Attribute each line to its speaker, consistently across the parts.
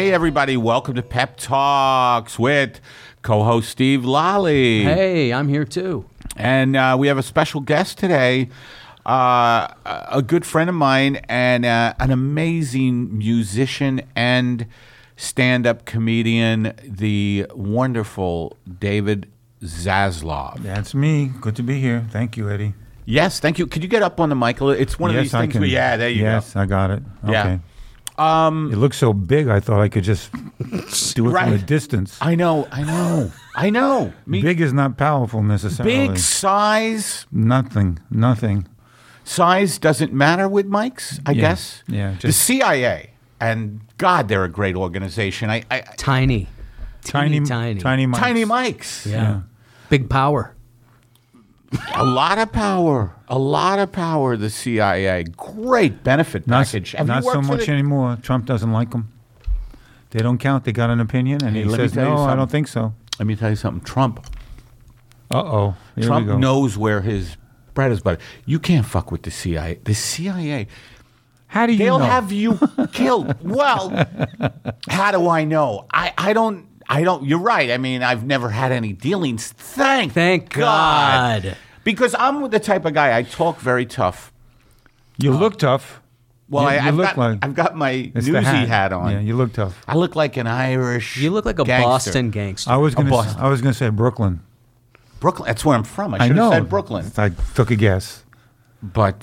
Speaker 1: Hey, everybody. Welcome to Pep Talks with co-host Steve Lally.
Speaker 2: Hey, I'm here too.
Speaker 1: And we have a special guest today, a good friend of mine and an amazing musician and stand-up comedian, the wonderful David Zaslav.
Speaker 3: That's me. Good to be here. Thank you, Eddie.
Speaker 1: Yes, thank you. Could you get up on the mic a little? It's one of these things. Yeah, there you go.
Speaker 3: Yes, I got it. Okay.
Speaker 1: Yeah.
Speaker 3: It looks so big, I thought I could just do it from a distance.
Speaker 1: I know.
Speaker 3: Big is not powerful necessarily.
Speaker 1: Big size.
Speaker 3: Nothing.
Speaker 1: Size doesn't matter with mics, I guess.
Speaker 3: Yeah.
Speaker 1: The CIA, and God, they're a great organization.
Speaker 2: Tiny
Speaker 3: Tiny
Speaker 2: mics.
Speaker 1: Tiny mics.
Speaker 2: Yeah. Big power.
Speaker 1: A lot of power. The CIA. Great benefit package. Have
Speaker 3: Not
Speaker 1: you worked
Speaker 3: so much anymore. Trump doesn't like them. They don't count. They got an opinion, and
Speaker 1: Hey,
Speaker 3: he
Speaker 1: let me
Speaker 3: says,
Speaker 1: tell you
Speaker 3: no, I
Speaker 1: something.
Speaker 3: don't think so.
Speaker 1: Let me tell you something. Trump
Speaker 3: Here we go.
Speaker 1: knows where his bread is buttered. You can't fuck with the CIA. The CIA.
Speaker 3: How do you
Speaker 1: They'll
Speaker 3: know?
Speaker 1: have you killed. Well, how do I know? I don't. You're right. I mean, I've never had any dealings. Thank
Speaker 2: God.
Speaker 1: Because I'm the type of guy, I talk very tough.
Speaker 3: You look tough.
Speaker 1: Well,
Speaker 3: You
Speaker 1: I've got my
Speaker 3: It's the
Speaker 1: newsy hat on.
Speaker 3: Yeah, you look tough.
Speaker 1: I look like an Irish
Speaker 2: You look like a
Speaker 1: gangster.
Speaker 2: Boston gangster.
Speaker 3: I was
Speaker 1: Boston.
Speaker 3: gonna say Brooklyn.
Speaker 1: Brooklyn. That's where I'm from. I
Speaker 3: I
Speaker 1: should
Speaker 3: know.
Speaker 1: have said Brooklyn.
Speaker 3: I took a guess.
Speaker 1: But,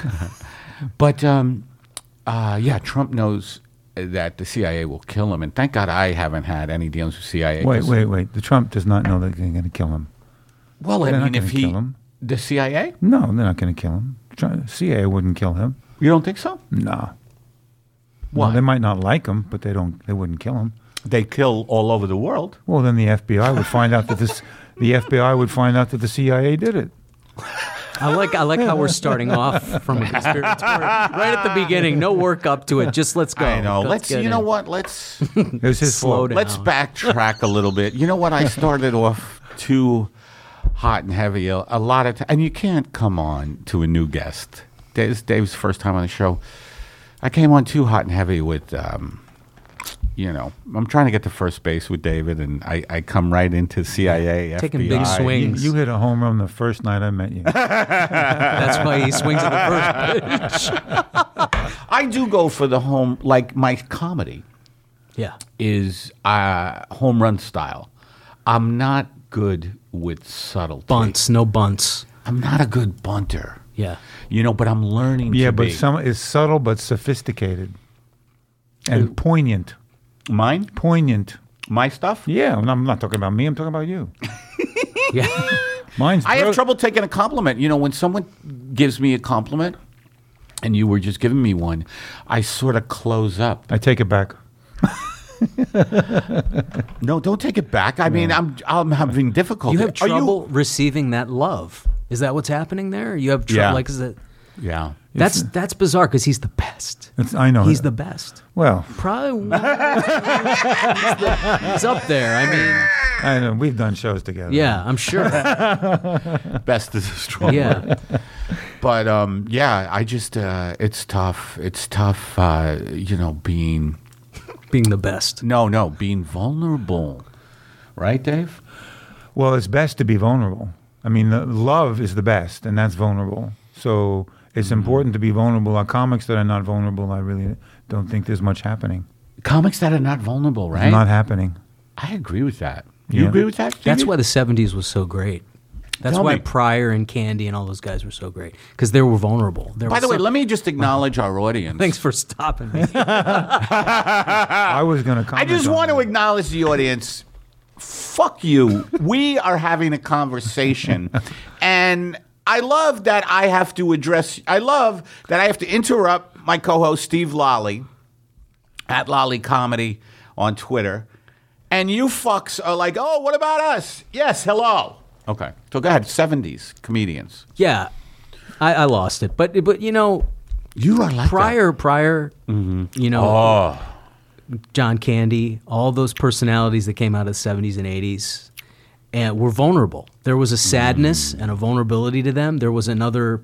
Speaker 1: Trump knows that the CIA will kill him. And thank God I haven't had any dealings with CIA.
Speaker 3: Wait. The Trump does not know that they're going to kill him.
Speaker 1: Well,
Speaker 3: They're
Speaker 1: I
Speaker 3: not
Speaker 1: mean,
Speaker 3: gonna
Speaker 1: if he...
Speaker 3: kill him.
Speaker 1: The CIA?
Speaker 3: No, they're not going to kill him. CIA wouldn't kill him.
Speaker 1: You don't think so?
Speaker 3: No.
Speaker 1: Why?
Speaker 3: No, they might not like him, but they wouldn't kill him.
Speaker 1: They kill all over the world.
Speaker 3: Well, then the FBI would find out that the CIA did it.
Speaker 2: I like how we're starting off from a conspiratorial right at the beginning. No work up to it. Just let's go.
Speaker 1: I know.
Speaker 2: Let's get
Speaker 1: You know
Speaker 2: in.
Speaker 1: what? Let's
Speaker 3: It was his
Speaker 2: Slow
Speaker 3: fault.
Speaker 2: down.
Speaker 1: let's backtrack a little bit. You know what? I started off too hot and heavy a lot of and you can't come on to a new guest. Dave's first time on the show. I came on too hot and heavy with I'm trying to get to first base with David, and I come right into CIA,
Speaker 2: Taking
Speaker 1: FBI.
Speaker 2: big swings.
Speaker 3: You hit a home run the first night I met you.
Speaker 2: That's why he swings at the first pitch.
Speaker 1: I do go for the home, like my comedy
Speaker 2: Yeah.
Speaker 1: is home run style. I'm not good with subtlety.
Speaker 2: Bunts. No bunts.
Speaker 1: I'm not a good bunter.
Speaker 2: Yeah.
Speaker 1: But I'm learning
Speaker 3: Yeah,
Speaker 1: to
Speaker 3: but
Speaker 1: be.
Speaker 3: some is subtle but sophisticated and poignant.
Speaker 1: Mine?
Speaker 3: Poignant.
Speaker 1: My stuff?
Speaker 3: Yeah, and I'm not talking about me. I'm talking about you.
Speaker 2: Yeah.
Speaker 3: Mine's.
Speaker 1: I have trouble taking a compliment. When someone gives me a compliment, and you were just giving me one, I sort of close up.
Speaker 3: I take it back.
Speaker 1: No, don't take it back. I mean, I'm having difficulty.
Speaker 2: You have
Speaker 1: Are
Speaker 2: trouble receiving that love. Is that what's happening there? You have trouble.
Speaker 1: Yeah.
Speaker 2: Like, is it?
Speaker 1: Yeah.
Speaker 2: That's bizarre because he's the best.
Speaker 3: I know.
Speaker 2: He's the best.
Speaker 3: Well,
Speaker 2: Probably. He's up there. I mean,
Speaker 3: I know. We've done shows together.
Speaker 2: yeah, I'm sure.
Speaker 1: Best is a strong
Speaker 2: Yeah.
Speaker 1: word. But I just it's tough. It's tough. Being
Speaker 2: Being the best.
Speaker 1: being vulnerable, right, Dave?
Speaker 3: Well, it's best to be vulnerable. I mean, love is the best, and that's vulnerable. So it's important to be vulnerable. Our comics that are not vulnerable, I really don't think there's much happening.
Speaker 1: Comics that are not vulnerable, right?
Speaker 3: Not happening.
Speaker 1: I agree with that. You
Speaker 3: Yeah.
Speaker 1: agree with that?
Speaker 2: That's
Speaker 1: Stevie?
Speaker 2: why the 70s was so great. That's
Speaker 1: Tell
Speaker 2: why
Speaker 1: me.
Speaker 2: Pryor and Candy and all those guys were so great because they were vulnerable.
Speaker 1: By the way, let me just acknowledge our audience.
Speaker 2: Thanks for stopping me.
Speaker 3: I was going to
Speaker 1: I
Speaker 3: comment
Speaker 1: just
Speaker 3: on
Speaker 1: want to
Speaker 3: that.
Speaker 1: acknowledge the audience. Fuck you. We are having a conversation, and I love that I have to interrupt my co-host Steve Lally at Lally Comedy on Twitter, and you fucks are like, "Oh, what about us?" Yes, hello. Okay, so go ahead. 70s comedians.
Speaker 2: Yeah, I lost it, but
Speaker 1: You are like
Speaker 2: Pryor, John Candy, all those personalities that came out of the 70s and 80s, and were vulnerable. There was a sadness and a vulnerability to them. There was another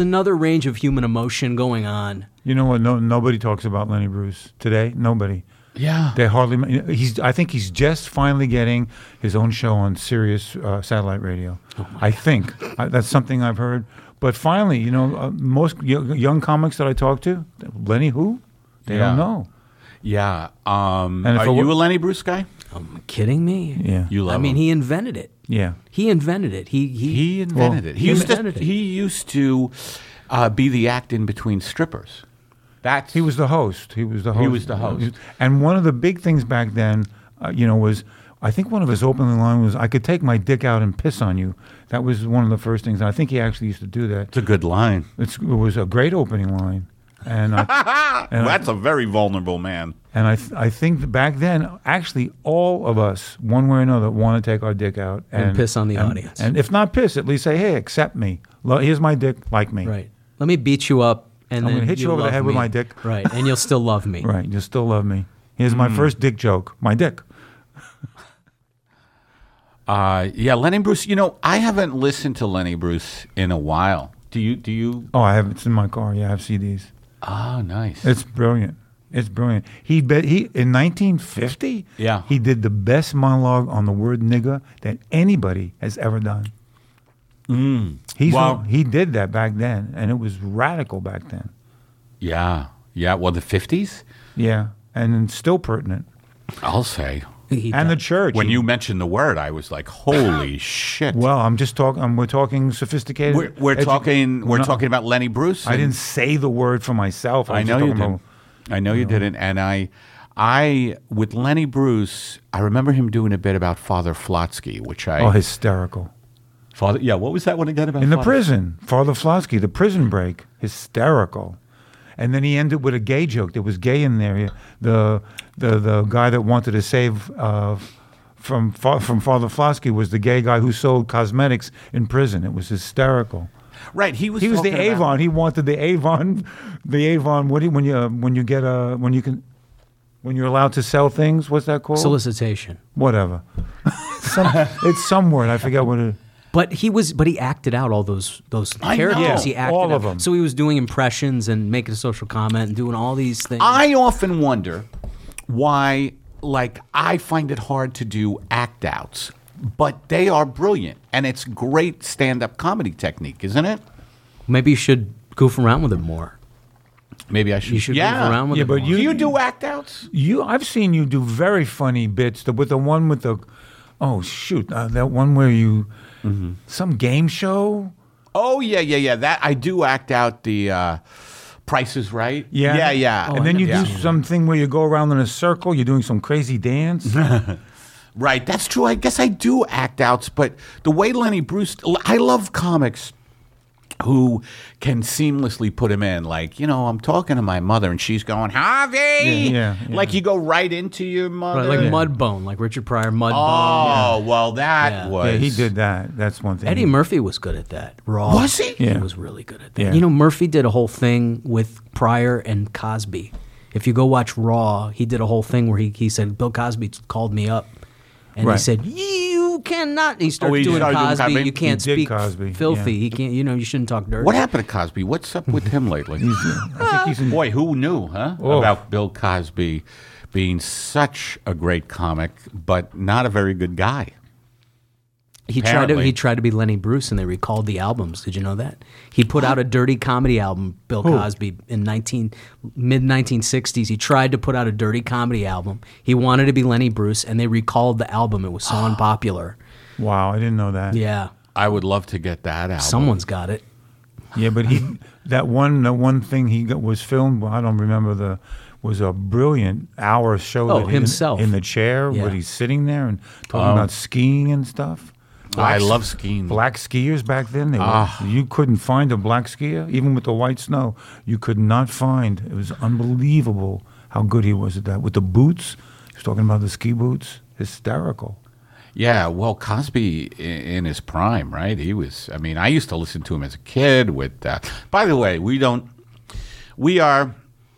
Speaker 2: range of human emotion going on.
Speaker 3: You know what? Nobody talks about Lenny Bruce today. Nobody.
Speaker 1: Yeah.
Speaker 3: They hardly. I think he's just finally getting his own show on Sirius satellite radio. I think that's something I've heard. But finally, most young comics that I talk to, Lenny who? They don't know.
Speaker 1: Yeah.
Speaker 3: And
Speaker 1: Are you a Lenny Bruce guy?
Speaker 2: Kidding me?
Speaker 3: Yeah.
Speaker 1: You love
Speaker 2: I mean,
Speaker 1: him.
Speaker 2: he invented it.
Speaker 3: Yeah.
Speaker 2: He invented it.
Speaker 1: He invented it. He used to be the act in between strippers.
Speaker 3: He was the host. He was the host. And one of the big things back then, was I think one of his opening lines was, "I could take my dick out and piss on you." That was one of the first things. And I think he actually used to do that.
Speaker 1: It's a good line.
Speaker 3: It was a great opening line. And
Speaker 1: that's a very vulnerable man.
Speaker 3: And I think that back then, actually, all of us, one way or another, want to take our dick out
Speaker 2: And piss on the audience.
Speaker 3: And if not piss, at least say, "Hey, accept me. Here's my dick. Like me."
Speaker 2: Right. Let me beat you up, and
Speaker 3: I'm
Speaker 2: then
Speaker 3: gonna hit you over the
Speaker 2: love
Speaker 3: head with
Speaker 2: me.
Speaker 3: my dick.
Speaker 2: Right, and you'll still love me.
Speaker 3: Right. You still love me. Here's my first dick joke. My dick.
Speaker 1: Yeah, Lenny Bruce. I haven't listened to Lenny Bruce in a while. Do you?
Speaker 3: Oh, I have. It's in my car. Yeah, I have CDs.
Speaker 1: Oh, nice.
Speaker 3: It's brilliant. It's brilliant. He in 1950.
Speaker 1: Yeah.
Speaker 3: He did the best monologue on the word nigger that anybody has ever done. He did that back then, and it was radical back then.
Speaker 1: Yeah. Well, the 50s?
Speaker 3: Yeah, and still pertinent.
Speaker 1: I'll say.
Speaker 3: And the church.
Speaker 1: When you mentioned the word, I was like, "Holy shit!"
Speaker 3: Well, I'm just talking. We're talking sophisticated.
Speaker 1: We're talking about Lenny Bruce.
Speaker 3: I didn't say the word for myself.
Speaker 1: I know you didn't. I know you didn't. And I with Lenny Bruce, I remember him doing a bit about Father Flotsky, which
Speaker 3: hysterical.
Speaker 1: Father. Yeah, what was that one again about?
Speaker 3: In the prison, Father Flotsky, the prison break, hysterical. And then he ended with a gay joke. There was gay in there. The guy that wanted to save from Father Flotsky was the gay guy who sold cosmetics in prison. It was hysterical.
Speaker 1: Right. He was
Speaker 3: the Avon. He wanted the Avon. The Avon. When you're allowed to sell things? What's that called?
Speaker 2: Solicitation.
Speaker 3: Whatever. It's some word. I forget what it.
Speaker 2: But he acted out all those characters.
Speaker 3: Yeah,
Speaker 2: he acted
Speaker 3: all
Speaker 2: out.
Speaker 3: of them.
Speaker 2: So he was doing impressions and making a social comment and doing all these things.
Speaker 1: I often wonder why, I find it hard to do act outs, but they are brilliant, and it's great stand-up comedy technique, isn't it?
Speaker 2: Maybe you should goof around with it more.
Speaker 1: Maybe I should.
Speaker 2: You should goof around with it
Speaker 3: but
Speaker 2: more.
Speaker 1: Do you do act outs?
Speaker 3: I've seen you do very funny bits. With the one with the, that one where you, some game show.
Speaker 1: Oh yeah. That I do act out the Price is Right.
Speaker 3: Yeah.
Speaker 1: Oh,
Speaker 3: and then you do something where you go around in a circle. You're doing some crazy dance.
Speaker 1: Right, that's true. I guess I do act outs, but the way Lenny Bruce, I love comics who can seamlessly put him in. I'm talking to my mother and she's going, Harvey!
Speaker 3: Yeah.
Speaker 1: Like you go right into your mother.
Speaker 2: Right, like Mudbone, like Richard Pryor, Mudbone.
Speaker 1: Oh, well, that was...
Speaker 3: Yeah, he did that. That's one thing.
Speaker 2: Eddie Murphy was good at that. Raw.
Speaker 1: Was he?
Speaker 2: He
Speaker 3: Yeah.
Speaker 2: was really good at that. Yeah. Murphy did a whole thing with Pryor and Cosby. If you go watch Raw, he did a whole thing where he said, Bill Cosby called me up. And he said, "You cannot." He started doing Cosby. You can't speak
Speaker 3: Cosby.
Speaker 2: filthy. He can't. You shouldn't talk dirty.
Speaker 1: What happened to Cosby? What's up with him lately?
Speaker 3: I think he's in.
Speaker 1: Boy, who knew, huh?
Speaker 3: Oh.
Speaker 1: About Bill Cosby being such a great comic, but not a very good guy.
Speaker 2: He tried to be Lenny Bruce, and they recalled the albums. Did you know that? He put out a dirty comedy album, Bill Cosby, in mid-1960s. He tried to put out a dirty comedy album. He wanted to be Lenny Bruce, and they recalled the album. It was so unpopular.
Speaker 3: Wow, I didn't know that.
Speaker 2: Yeah.
Speaker 1: I would love to get that album.
Speaker 2: Someone's got it.
Speaker 3: Yeah, but the one thing he was filmed. I don't remember was a brilliant hour show.
Speaker 2: Oh, himself
Speaker 3: in the chair where he's sitting there and talking about skiing and stuff.
Speaker 1: I love skiing.
Speaker 3: Black skiers back then, you couldn't find a black skier, even with the white snow. You could not find. It was unbelievable how good he was at that. With the boots, he was talking about the ski boots. Hysterical.
Speaker 1: Yeah, well, Cosby in his prime, right? He was. I mean, I used to listen to him as a kid. By the way, we are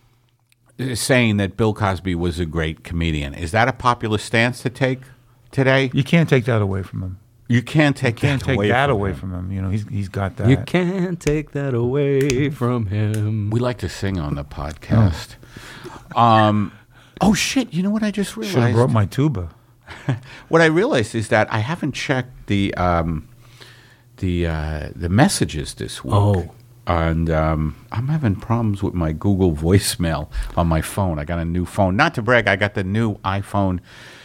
Speaker 1: saying that Bill Cosby was a great comedian. Is that a popular stance to take today?
Speaker 3: You can't take that away from him.
Speaker 1: You can't take that
Speaker 3: away from him. He's got that.
Speaker 2: You can't take that away from him.
Speaker 1: We like to sing on the podcast. Oh shit! You know what I just realized?
Speaker 3: Should have brought my tuba.
Speaker 1: What I realized is that I haven't checked the messages this week.
Speaker 2: Oh.
Speaker 1: And I'm having problems with my Google voicemail on my phone. I got a new phone. Not to brag, I got the new iPhone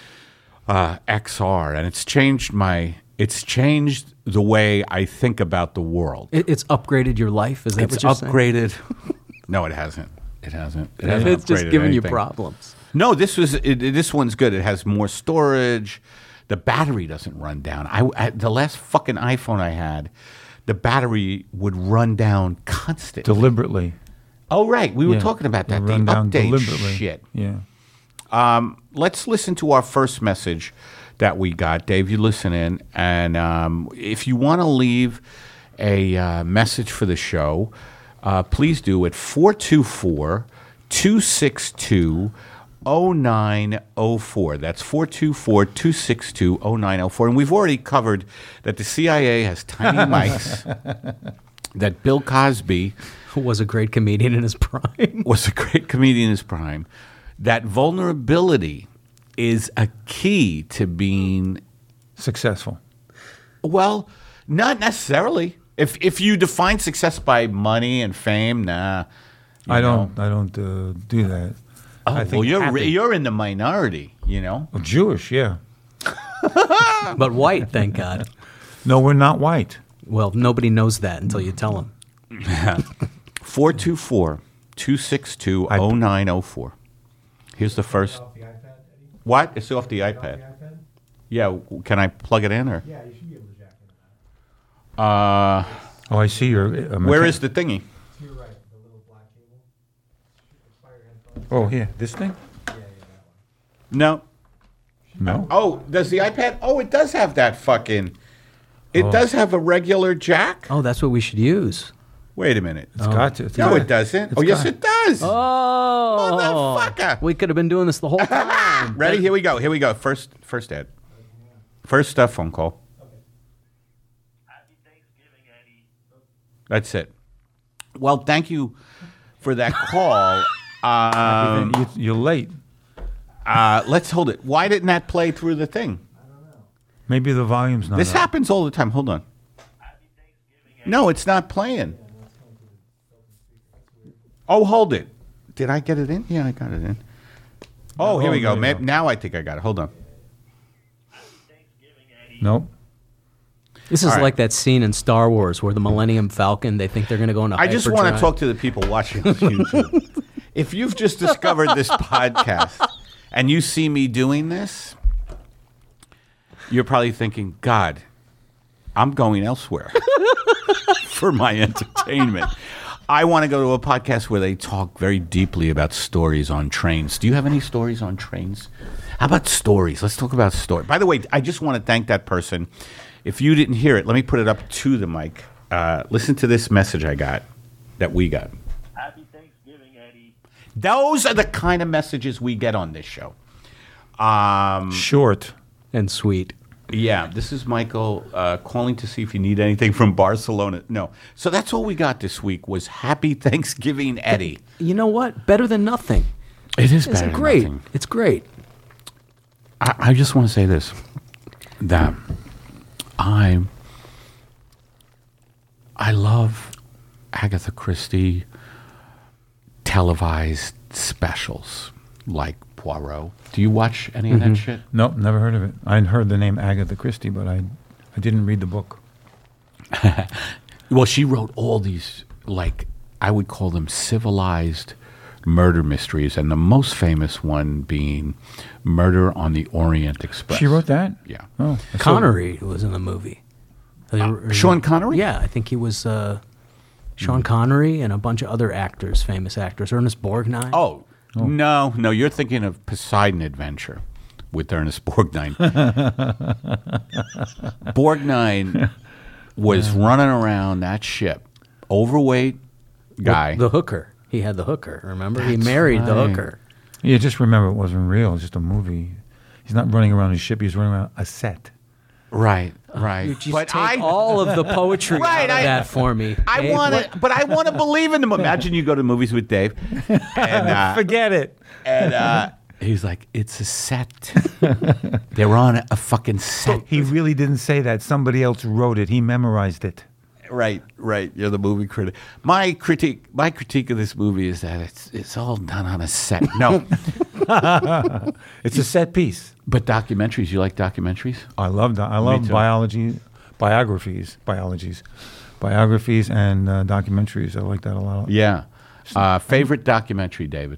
Speaker 1: XR, and it's changed the way I think about the world.
Speaker 2: It's upgraded your life. Is that
Speaker 1: It's
Speaker 2: what you're saying?
Speaker 1: upgraded. No, it hasn't. It hasn't.
Speaker 2: It's just
Speaker 1: upgraded
Speaker 2: giving you
Speaker 1: anything.
Speaker 2: problems.
Speaker 1: No, this one's good. It has more storage. The battery doesn't run down. The last fucking iPhone I had, the battery would run down constantly.
Speaker 3: Deliberately.
Speaker 1: Oh, right. We were talking about that. The
Speaker 3: Run down
Speaker 1: update
Speaker 3: deliberately.
Speaker 1: shit.
Speaker 3: Yeah.
Speaker 1: Let's listen to our first message that we got. Dave, you listen in. And if you want to leave a message for the show, please do at 424-262-0904. That's 424-262-0904. And we've already covered that the CIA has tiny mics, that Bill Cosby
Speaker 2: Was a great comedian in his prime.
Speaker 1: That vulnerability is a key to being
Speaker 3: Successful.
Speaker 1: well, not necessarily. If you define success by money and fame, nah.
Speaker 3: I don't do that.
Speaker 1: Oh,
Speaker 3: I think
Speaker 1: well,
Speaker 3: happy.
Speaker 1: you're in the minority, you know.
Speaker 3: Well, Jewish, yeah.
Speaker 2: But white, thank God.
Speaker 3: No, we're not white.
Speaker 2: Well, nobody knows that until you tell them.
Speaker 1: 424-262-0904. Here's the first. What? It's off the iPad. Yeah. Can I plug it in or?
Speaker 4: Yeah, you should be able to jack it.
Speaker 3: Oh, I see your.
Speaker 1: Where is the thingy?
Speaker 4: To your right, the little black cable. Expired headphones.
Speaker 3: Oh, here, this thing?
Speaker 4: Yeah, that
Speaker 1: No.
Speaker 4: one.
Speaker 3: No.
Speaker 1: Oh, does the iPad? Oh, it does have that fucking. It does have a regular jack.
Speaker 2: Oh, that's what we should use.
Speaker 1: Wait a minute.
Speaker 3: It's got to. It's
Speaker 1: No,
Speaker 3: got
Speaker 1: it doesn't. Oh, yes, it does.
Speaker 2: Oh,
Speaker 1: Motherfucker.
Speaker 2: we could have been doing this the whole time.
Speaker 1: Ready? Here we go. First ad. First phone call.
Speaker 5: Happy Thanksgiving, Eddie.
Speaker 1: That's it. Well, thank you for that call.
Speaker 3: You're late.
Speaker 1: Let's hold it. Why didn't that play through the thing?
Speaker 3: Maybe the volume's not
Speaker 1: This
Speaker 3: up.
Speaker 1: happens all the time. Hold on.
Speaker 5: Happy Thanksgiving, Eddie.
Speaker 1: No, it's not playing. Oh, hold it. Did I get it in? Yeah, I got it in. Oh, here we go.
Speaker 3: there you go.
Speaker 1: Now I think I got it. Hold on.
Speaker 5: Happy Thanksgiving, Eddie.
Speaker 3: Nope.
Speaker 2: This is
Speaker 1: All right.
Speaker 2: like that scene in Star Wars where the Millennium Falcon, they think they're going to go into
Speaker 1: I just want to
Speaker 2: hyperdrive.
Speaker 1: talk to the people watching on YouTube. If you've just discovered this podcast and you see me doing this, you're probably thinking, God, I'm going elsewhere for my entertainment. I want to go to a podcast where they talk very deeply about stories on trains. Do you have any stories on trains? How about stories? Let's talk about stories. By the way, I just want to thank that person. If you didn't hear it, let me put it up to the mic. Listen to this message I got, that we got.
Speaker 5: Happy Thanksgiving, Eddie.
Speaker 1: Those are the kind of messages we get on this show.
Speaker 3: Short.
Speaker 2: And sweet.
Speaker 1: Yeah, this is Michael calling to see if you need anything from Barcelona. No. So that's all we got this week was Happy Thanksgiving, Eddie.
Speaker 2: You know what? Better than nothing.
Speaker 1: It is
Speaker 2: It's
Speaker 1: better
Speaker 2: great.
Speaker 1: than nothing.
Speaker 2: It's great.
Speaker 1: I just want to say this, that I love Agatha Christie televised specials like Poirot. Do you watch any of that shit?
Speaker 3: Nope, never heard of it. I'd heard the name Agatha Christie, but I didn't read the book.
Speaker 1: Well, she wrote all these, like, I would call them civilized murder mysteries, and the most famous one being Murder on the Orient Express.
Speaker 3: She wrote that?
Speaker 1: Yeah.
Speaker 3: Oh,
Speaker 2: Connery was in the movie.
Speaker 1: Sean Connery?
Speaker 2: Yeah, I think he was Sean Connery and a bunch of other actors, famous actors. Ernest Borgnine.
Speaker 1: Oh, no, you're thinking of Poseidon Adventure with Ernest Borgnine. Borgnine was running around that ship, overweight guy.
Speaker 2: The hooker. He had the hooker, remember? He married the
Speaker 1: right.
Speaker 2: hooker.
Speaker 3: Yeah, just remember it wasn't real. It's just a movie. He's not running around his ship. He's running around a set.
Speaker 1: Right.
Speaker 2: You just take all of the poetry
Speaker 1: Right,
Speaker 2: out of that for me.
Speaker 1: I
Speaker 2: Dave.
Speaker 1: want to, but I want to believe in them. Imagine you go to movies with Dave, and
Speaker 3: Forget it.
Speaker 1: He's like, it's a set. They're on a fucking set.
Speaker 3: He really didn't say that. Somebody else wrote it. He memorized it.
Speaker 1: Right. You're the movie critic. My critique of this movie is that it's all done on a set. No,
Speaker 3: It's a set piece.
Speaker 1: but documentaries. You like documentaries?
Speaker 3: I love
Speaker 1: too.
Speaker 3: biographies, and documentaries. I like that a lot.
Speaker 1: Yeah. Favorite documentary, David?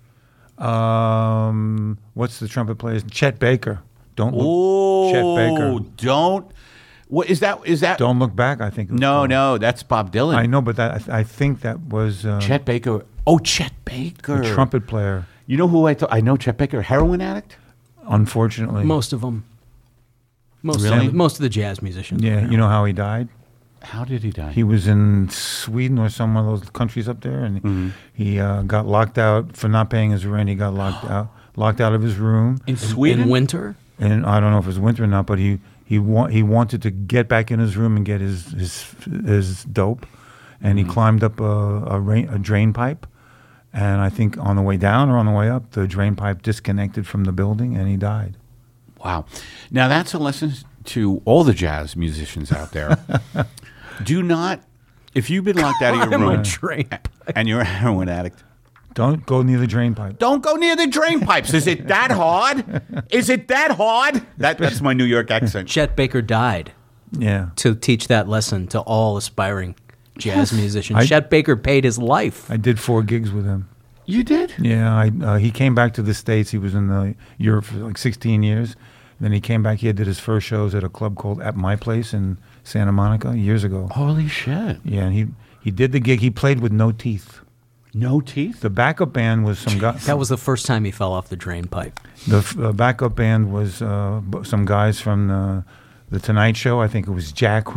Speaker 3: What's the trumpet player's? Chet Baker. Chet Baker.
Speaker 1: Don't. What is that? Is that?
Speaker 3: Don't Look Back. I think. It was called.
Speaker 1: No, that's Bob Dylan.
Speaker 3: I know, but I think that was
Speaker 1: Chet Baker. Oh, Chet Baker,
Speaker 3: the trumpet player.
Speaker 1: You know who I know? Chet Baker, heroin addict.
Speaker 3: Unfortunately,
Speaker 2: Most of them.
Speaker 1: Really?
Speaker 2: Most of the jazz musicians.
Speaker 3: yeah. You know how he died?
Speaker 1: How did he die?
Speaker 3: He was in Sweden or some of those countries up there, and he got locked out for not paying his rent. He got locked out of his room.
Speaker 1: in Sweden.
Speaker 2: In winter.
Speaker 3: And I don't know if it was winter or not, but he wanted to get back in his room and get his dope, and he climbed up a drain pipe, and I think on the way down or on the way up, the drain pipe disconnected from the building, and he died.
Speaker 1: Wow. Now that's a lesson to all the jazz musicians out there. Do not, if you've been locked out of your
Speaker 2: I'm a
Speaker 1: room
Speaker 2: drain
Speaker 1: and you're a heroin addict,
Speaker 3: Don't go near the drain pipe.
Speaker 1: don't go near the drain pipes. Is it that hard? Is it that hard? That's my New York accent.
Speaker 2: Chet Baker died
Speaker 3: Yeah,
Speaker 2: to teach that lesson to all aspiring jazz musicians.
Speaker 3: I-
Speaker 2: Chet Baker paid his life.
Speaker 3: I did 4 gigs with him.
Speaker 1: You did?
Speaker 3: Yeah, he came back to the States. He was in Europe for like 16 years. Then he came back. He did his first shows at a club called At My Place in Santa Monica years ago.
Speaker 1: Holy shit.
Speaker 3: Yeah, and he did the gig. He played with no teeth.
Speaker 1: No teeth?
Speaker 3: The backup band was some guys.
Speaker 2: That was the first time he fell off the drain pipe.
Speaker 3: The backup band was some guys from the Tonight Show. I think it was Jack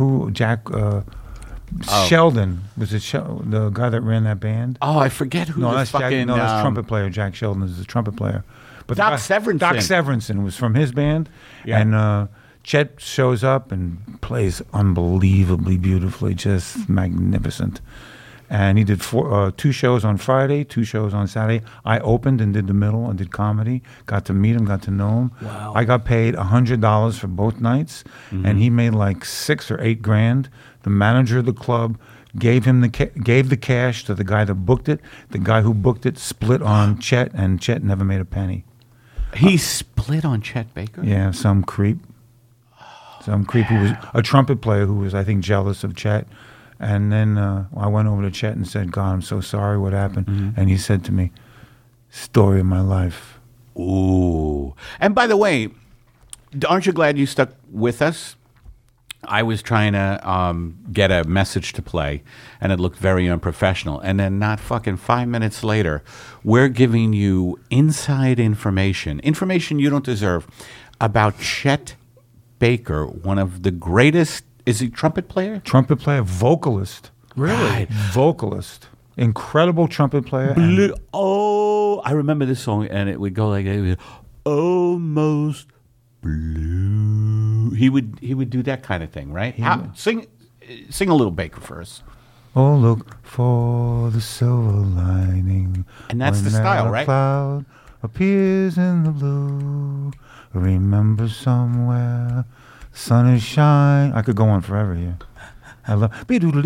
Speaker 3: Sheldon. Was it the guy that ran that band?
Speaker 1: Oh, I forget who
Speaker 3: No,
Speaker 1: the
Speaker 3: that's
Speaker 1: fucking...
Speaker 3: that's trumpet player. Jack Sheldon is the trumpet player. But
Speaker 1: Doc
Speaker 3: the
Speaker 1: Severinsen.
Speaker 3: Doc Severinsen was from his band.
Speaker 1: Yeah.
Speaker 3: And Chet shows up and plays unbelievably beautifully, just magnificent. And he did 2 shows on Friday, 2 shows on Saturday. I opened and did the middle and did comedy. Got to meet him, got to know him.
Speaker 2: Wow.
Speaker 3: I got paid $100 for both nights, and he made like $6 or $8 grand. The manager of the club gave him gave the cash to the guy that booked it. The guy who booked it split on Chet, and Chet never made a penny.
Speaker 1: He split on Chet Baker?
Speaker 3: Yeah, some creep. Some creep who was a trumpet player who was, I think, jealous of Chet. And then I went over to Chet and said, God, I'm so sorry what happened. And he said to me, story of my life.
Speaker 1: Ooh. And by the way, aren't you glad you stuck with us? I was trying to get a message to play, and it looked very unprofessional. And then not fucking 5 minutes later, we're giving you inside information you don't deserve, about Chet Baker, one of the greatest, is he trumpet player?
Speaker 3: Trumpet player, vocalist.
Speaker 1: Really?
Speaker 3: Vocalist. Incredible trumpet player.
Speaker 1: Blue, I remember this song, and it would go like, almost blue. He would do that kind of thing, right? Sing a little Baker for us.
Speaker 3: Oh, look for the silver lining.
Speaker 1: And that's the
Speaker 3: when
Speaker 1: style,
Speaker 3: a
Speaker 1: right?
Speaker 3: Cloud appears in the blue. Remember somewhere, sun is shine. I could go on forever here. I love. He didn't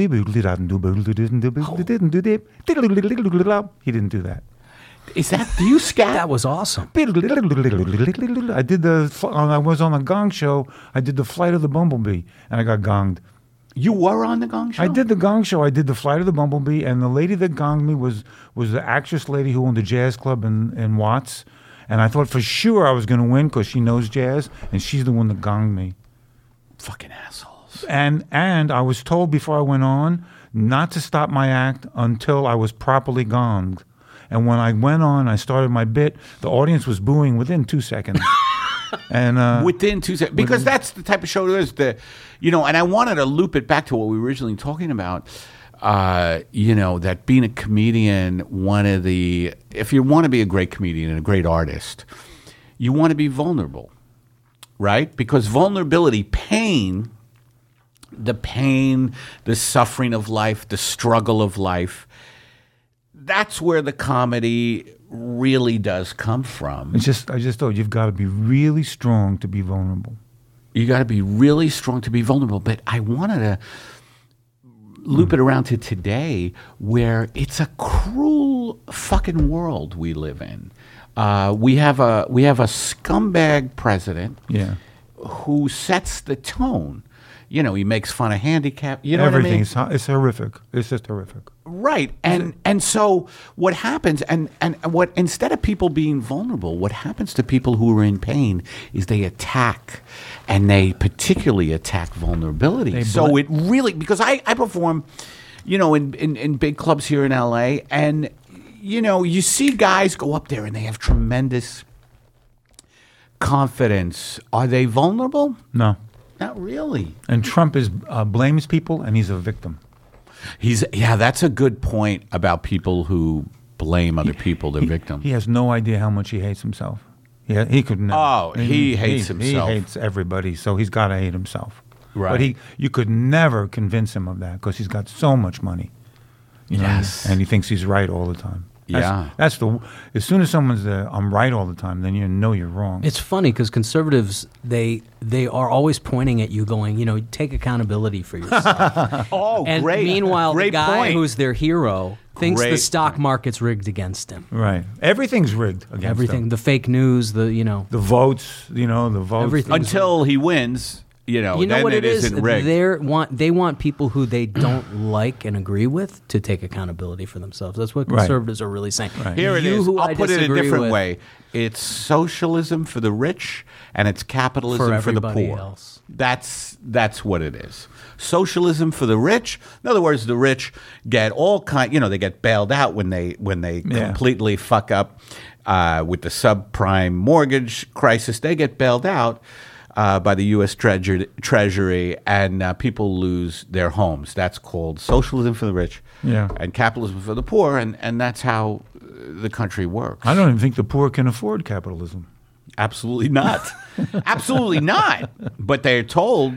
Speaker 3: do that.
Speaker 1: Is that, do you scat?
Speaker 2: That was awesome.
Speaker 3: I did I was on a Gong show. I did the Flight of the Bumblebee, and I got gonged.
Speaker 1: You were on the Gong Show?
Speaker 3: I did the Gong show. I did the Flight of the Bumblebee, and the lady that gonged me was the actress lady who owned the jazz club in Watts. And I thought for sure I was going to win because she knows jazz, and she's the one that gonged me.
Speaker 1: Fucking assholes.
Speaker 3: And I was told before I went on not to stop my act until I was properly gonged. And when I went on, I started my bit, the audience was booing within 2 seconds. And
Speaker 1: within 2 seconds, because that's the type of show it is. And I wanted to loop it back to what we were originally talking about. That being a comedian, if you want to be a great comedian and a great artist, you want to be vulnerable, right? Because vulnerability, the suffering of life, the struggle of life, that's where the comedy really does come from.
Speaker 3: I just thought you've got to be really strong to be vulnerable.
Speaker 1: You got to be really strong to be vulnerable. But I wanted to loop it around to today, where it's a cruel fucking world we live in. We have a scumbag president, who sets the tone. You know, he makes fun of handicap. You know
Speaker 3: Everything.
Speaker 1: what I mean?
Speaker 3: It's horrific. It's just horrific.
Speaker 1: Right. And so what happens, and what, instead of people being vulnerable, what happens to people who are in pain is they attack, and they particularly attack vulnerability. So it really, because I perform, you know, in big clubs here in LA, and, you know, you see guys go up there and they have tremendous confidence. Are they vulnerable?
Speaker 3: No.
Speaker 1: Not really.
Speaker 3: And Trump blames people, and he's a victim.
Speaker 1: That's a good point about people who blame other people, they're victims.
Speaker 3: He has no idea how much he hates himself. He could never.
Speaker 1: Oh, he hates himself.
Speaker 3: He hates everybody, so he's got to hate himself.
Speaker 1: Right.
Speaker 3: But you could never convince him of that because he's got so much money. You know,
Speaker 1: Yes.
Speaker 3: and he thinks he's right all the time. That's as soon as someone's I'm right all the time, then you know you're wrong.
Speaker 2: It's funny because conservatives, they are always pointing at you going, you know, take accountability for yourself.
Speaker 1: And
Speaker 2: great. Meanwhile,
Speaker 1: great
Speaker 2: the guy
Speaker 1: point.
Speaker 2: who's their hero thinks the
Speaker 1: Great
Speaker 2: stock market's rigged against him.
Speaker 3: Right. Everything's rigged against
Speaker 2: Everything,
Speaker 3: him.
Speaker 2: the fake news, the
Speaker 3: votes, the votes.
Speaker 2: Everything.
Speaker 1: Until he wins, then
Speaker 2: what it is?
Speaker 1: isn't rigged.
Speaker 2: They want people who they don't like and agree with to take accountability for themselves. That's what conservatives are really saying.
Speaker 3: Right.
Speaker 1: Here it is.
Speaker 2: Who
Speaker 1: I'll
Speaker 2: I
Speaker 1: put it a
Speaker 2: disagree
Speaker 1: different
Speaker 2: with,
Speaker 1: way. It's socialism for the rich, and it's capitalism
Speaker 2: For
Speaker 1: for the
Speaker 2: everybody
Speaker 1: poor.
Speaker 2: else.
Speaker 1: That's what it is. Socialism for the rich. In other words, the rich get all they get bailed out when they completely fuck up with the subprime mortgage crisis. They get bailed out by the U.S. Treasury, and people lose their homes. That's called socialism for the rich, and capitalism for the poor, and that's how the country works.
Speaker 3: I don't even think the poor can afford capitalism.
Speaker 1: Absolutely not. Absolutely not. But they're told,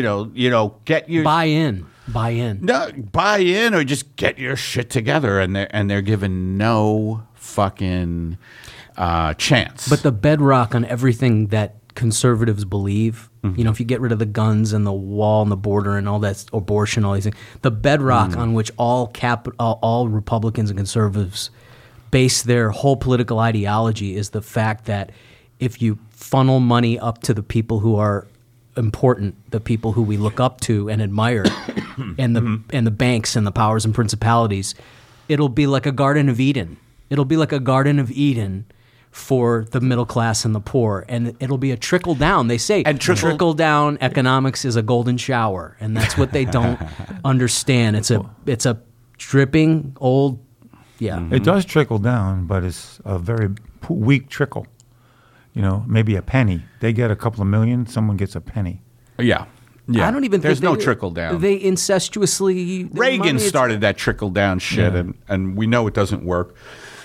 Speaker 1: get your
Speaker 2: buy in.
Speaker 1: No, buy in or just get your shit together, and they're given no fucking chance.
Speaker 2: But the bedrock on everything that conservatives believe, if you get rid of the guns and the wall and the border and all that, abortion, all these things, the bedrock on which all Republicans and conservatives base their whole political ideology is the fact that if you funnel money up to the people who are important, the people who we look up to and admire, and the banks and the powers and principalities, it'll be like a Garden of Eden. It'll be like a Garden of Eden for the middle class and the poor, and it'll be a trickle down. They say trickle down economics is a golden shower, and that's what they don't understand. It's a dripping old,
Speaker 3: It does trickle down, but it's a very weak trickle. Maybe a penny. They get a couple of million. Someone gets a penny.
Speaker 1: Yeah.
Speaker 2: I don't even
Speaker 1: There's
Speaker 2: think
Speaker 1: no trickle down.
Speaker 2: They incestuously
Speaker 1: Reagan started that trickle down shit, and we know it doesn't work.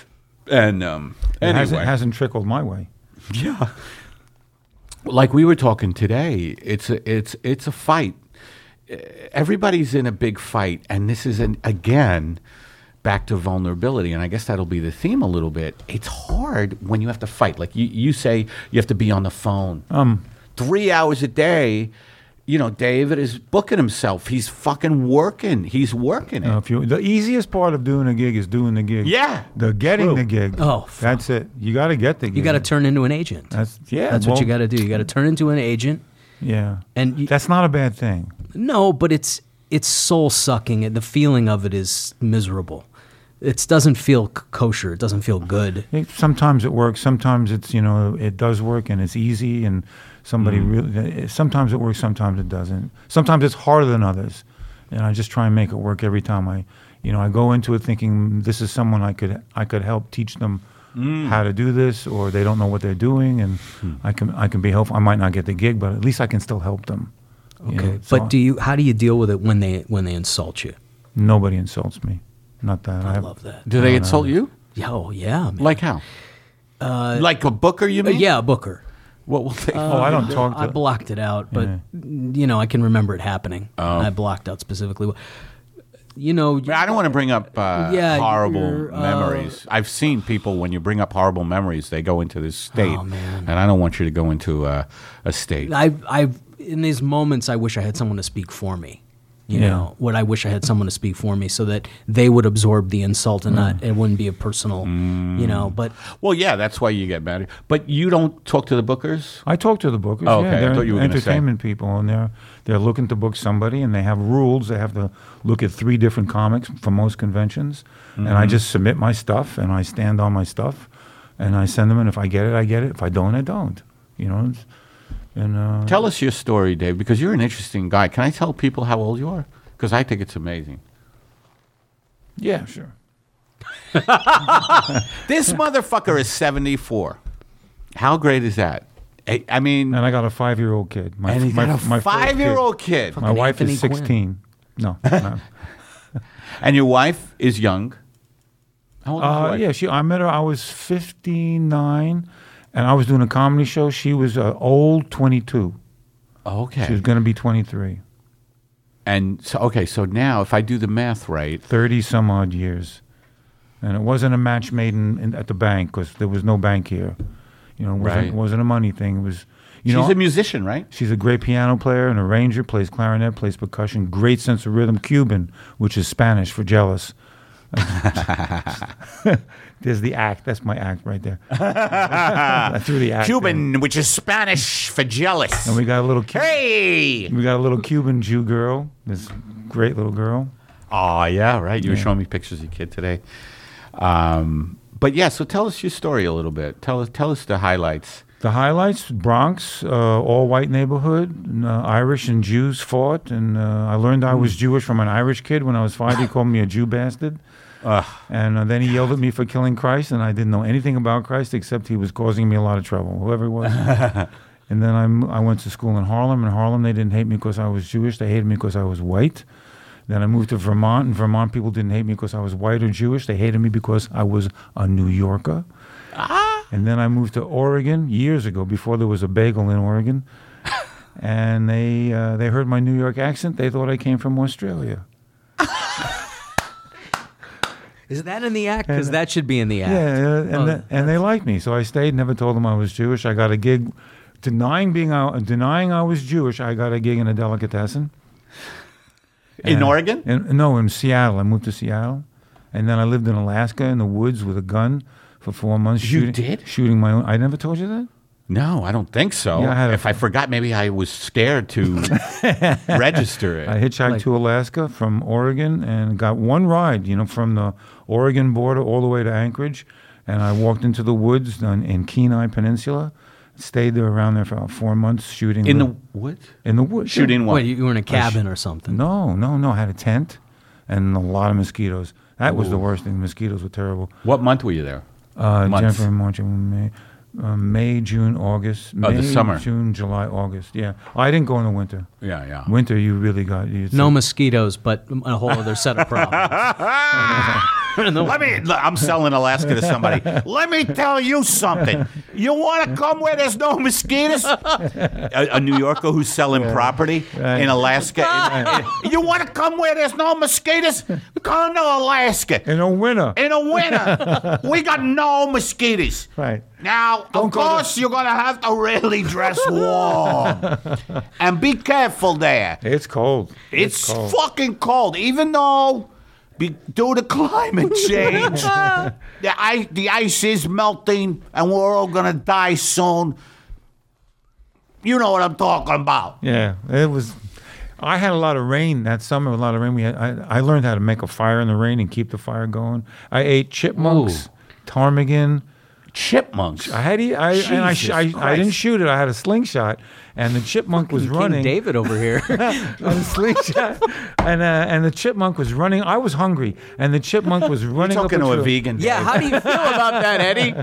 Speaker 1: And anyway,
Speaker 3: it hasn't trickled my way.
Speaker 1: Yeah, like we were talking today, it's a fight. Everybody's in a big fight, and this is again back to vulnerability, and I guess that'll be the theme a little bit. It's hard when you have to fight. Like you say, you have to be on the phone 3 hours a day. David is booking himself. He's fucking working. He's working it.
Speaker 3: The easiest part of doing a gig is doing the gig.
Speaker 1: Yeah.
Speaker 3: The getting the gig.
Speaker 2: Oh,
Speaker 3: that's it. You got to get the gig.
Speaker 2: You got to turn into an agent. That's what you got to do. You got to turn into an agent.
Speaker 3: Yeah.
Speaker 2: And
Speaker 3: that's not a bad thing.
Speaker 2: No, but it's soul sucking. The feeling of it is miserable. It doesn't feel kosher. It doesn't feel good.
Speaker 3: Sometimes it works. Sometimes it's it does work and it's easy and somebody really. Sometimes it works. Sometimes it doesn't. Sometimes it's harder than others, and I just try and make it work every time. I go into it thinking this is someone I could help teach them how to do this, or they don't know what they're doing, and I can be helpful. I might not get the gig, but at least I can still help them.
Speaker 2: Okay, but how do you deal with it when they insult you?
Speaker 3: Nobody insults me. Not that.
Speaker 2: I love that.
Speaker 1: Do they insult you?
Speaker 2: Yeah, oh yeah. Man.
Speaker 1: Like how? Like a booker, you mean?
Speaker 2: Yeah, a booker.
Speaker 1: What will they?
Speaker 3: I don't talk to.
Speaker 2: I blocked it out, but I can remember it happening. I blocked out specifically. you know,
Speaker 1: I don't want to bring up horrible
Speaker 2: you're,
Speaker 1: memories. I've seen people, when you bring up horrible memories, they go into this state.
Speaker 2: Oh, man.
Speaker 1: And I don't want you to go into a state.
Speaker 2: I've in these moments, I wish I had someone to speak for me. You know, what I wish I had someone to speak for me so that they would absorb the insult and not it wouldn't be a personal, you know. But
Speaker 1: Well, yeah, that's why you get mad. But you don't talk to the bookers?
Speaker 3: I talk to the bookers.
Speaker 1: Oh, okay.
Speaker 3: Yeah,
Speaker 1: I
Speaker 3: they're
Speaker 1: thought you were gonna say.
Speaker 3: entertainment people, and they're looking to book somebody, and they have rules. They have to look at 3 different comics for most conventions, and I just submit my stuff, and I stand on my stuff, and I send them. And if I get it, I get it. If I don't, I don't. You know. And
Speaker 1: Tell us your story, Dave, because you're an interesting guy. Can I tell people how old you are? Because I think it's amazing.
Speaker 3: yeah, sure.
Speaker 1: This motherfucker is 74. How great is that? I mean,
Speaker 3: And I got a 5-year-old kid.
Speaker 1: and he's got a
Speaker 3: first
Speaker 1: 5-year-old kid.
Speaker 3: My wife
Speaker 2: Anthony
Speaker 3: is
Speaker 2: Quinn.
Speaker 3: 16. No. no.
Speaker 1: And your wife is young. How old is your wife?
Speaker 3: Yeah, I met her. I was 59, and I was doing a comedy show. She was old 22.
Speaker 1: Okay.
Speaker 3: She was going to be 23.
Speaker 1: And so now if I do the math right,
Speaker 3: 30 some odd years. And it wasn't a match made at the bank because there was no bank here. You know, it wasn't a money thing. It was,
Speaker 1: she's a musician, right?
Speaker 3: She's a great piano player, an arranger, plays clarinet, plays percussion, great sense of rhythm, Cuban, which is Spanish for jealous. There's the act. That's my act right there. I threw the act in.
Speaker 1: Cuban, which is Spanish for jealous.
Speaker 3: And we got a little
Speaker 1: Hey!
Speaker 3: we got a little Cuban Jew girl. This great little girl.
Speaker 1: Oh, yeah, right. You were showing me pictures of your kid today. But yeah, so tell us your story a little bit. Tell us the highlights.
Speaker 3: The highlights: Bronx, all white neighborhood. Irish and Jews fought, and I learned I was Jewish from an Irish kid when I was 5. He called me a Jew bastard. And then he yelled at me for killing Christ, and I didn't know anything about Christ except he was causing me a lot of trouble, whoever he was. And then I went to school in Harlem. In Harlem, they didn't hate me because I was Jewish. They hated me because I was white. Then I moved to Vermont. In Vermont, people didn't hate me because I was white or Jewish. They hated me because I was a New Yorker. And then I moved to Oregon years ago, before there was a bagel in Oregon. And they heard my New York accent. They thought I came from Australia.
Speaker 2: is that in the act? Because that should be in the act.
Speaker 3: Yeah, and they liked me, so I stayed. Never told them I was Jewish. I got a gig, denying I was Jewish. I got a gig in a delicatessen
Speaker 1: In Oregon?
Speaker 3: in Seattle. I moved to Seattle, and then I lived in Alaska in the woods with a gun for 4 months.
Speaker 1: You did?
Speaker 3: Shooting my own. I never told you that.
Speaker 1: No, I don't think so.
Speaker 3: Yeah,
Speaker 1: if I forgot, maybe I was scared to register it.
Speaker 3: I hitchhiked to Alaska from Oregon and got one ride, from the Oregon border all the way to Anchorage. And I walked into the woods in Kenai Peninsula, stayed there around there for about 4 months shooting.
Speaker 1: In the woods?
Speaker 3: In the woods.
Speaker 1: Shooting what?
Speaker 2: Wait, you were in a cabin or something?
Speaker 3: No. I had a tent and a lot of mosquitoes. That was the worst thing. The mosquitoes were terrible.
Speaker 1: What month were you there? Months.
Speaker 3: January, March, May, June, August. May,
Speaker 1: the summer.
Speaker 3: June, July, August. Yeah. I didn't go in the winter.
Speaker 1: Yeah.
Speaker 3: Winter, you really got...
Speaker 2: No mosquitoes, but a whole other set of problems.
Speaker 1: I'm selling Alaska to somebody. Let me tell you something. You want to come where there's no mosquitoes? A New Yorker who's selling property in Alaska. You want to come where there's no mosquitoes? Come to Alaska.
Speaker 3: In the winter.
Speaker 1: In the winter, we got no mosquitoes.
Speaker 3: Right.
Speaker 1: Now, of course, you're going to have to really dress warm. And be careful there.
Speaker 3: It's cold.
Speaker 1: It's
Speaker 3: cold.
Speaker 1: fucking cold. Even though, due to climate change, the ice is melting and we're all going to die soon. You know what I'm talking about.
Speaker 3: Yeah, it was... I had a lot of rain that summer. A lot of rain. I learned how to make a fire in the rain and keep the fire going. I ate chipmunks, ptarmigan,
Speaker 1: chipmunks.
Speaker 3: I didn't shoot it. I had a slingshot, and the chipmunk was running.
Speaker 2: King David over here.
Speaker 3: And a slingshot, and the chipmunk was running. I was hungry, and the chipmunk was running.
Speaker 1: You're talking
Speaker 3: up
Speaker 1: to a
Speaker 3: tree.
Speaker 1: vegan.
Speaker 2: Yeah, how do you feel about that, Eddie?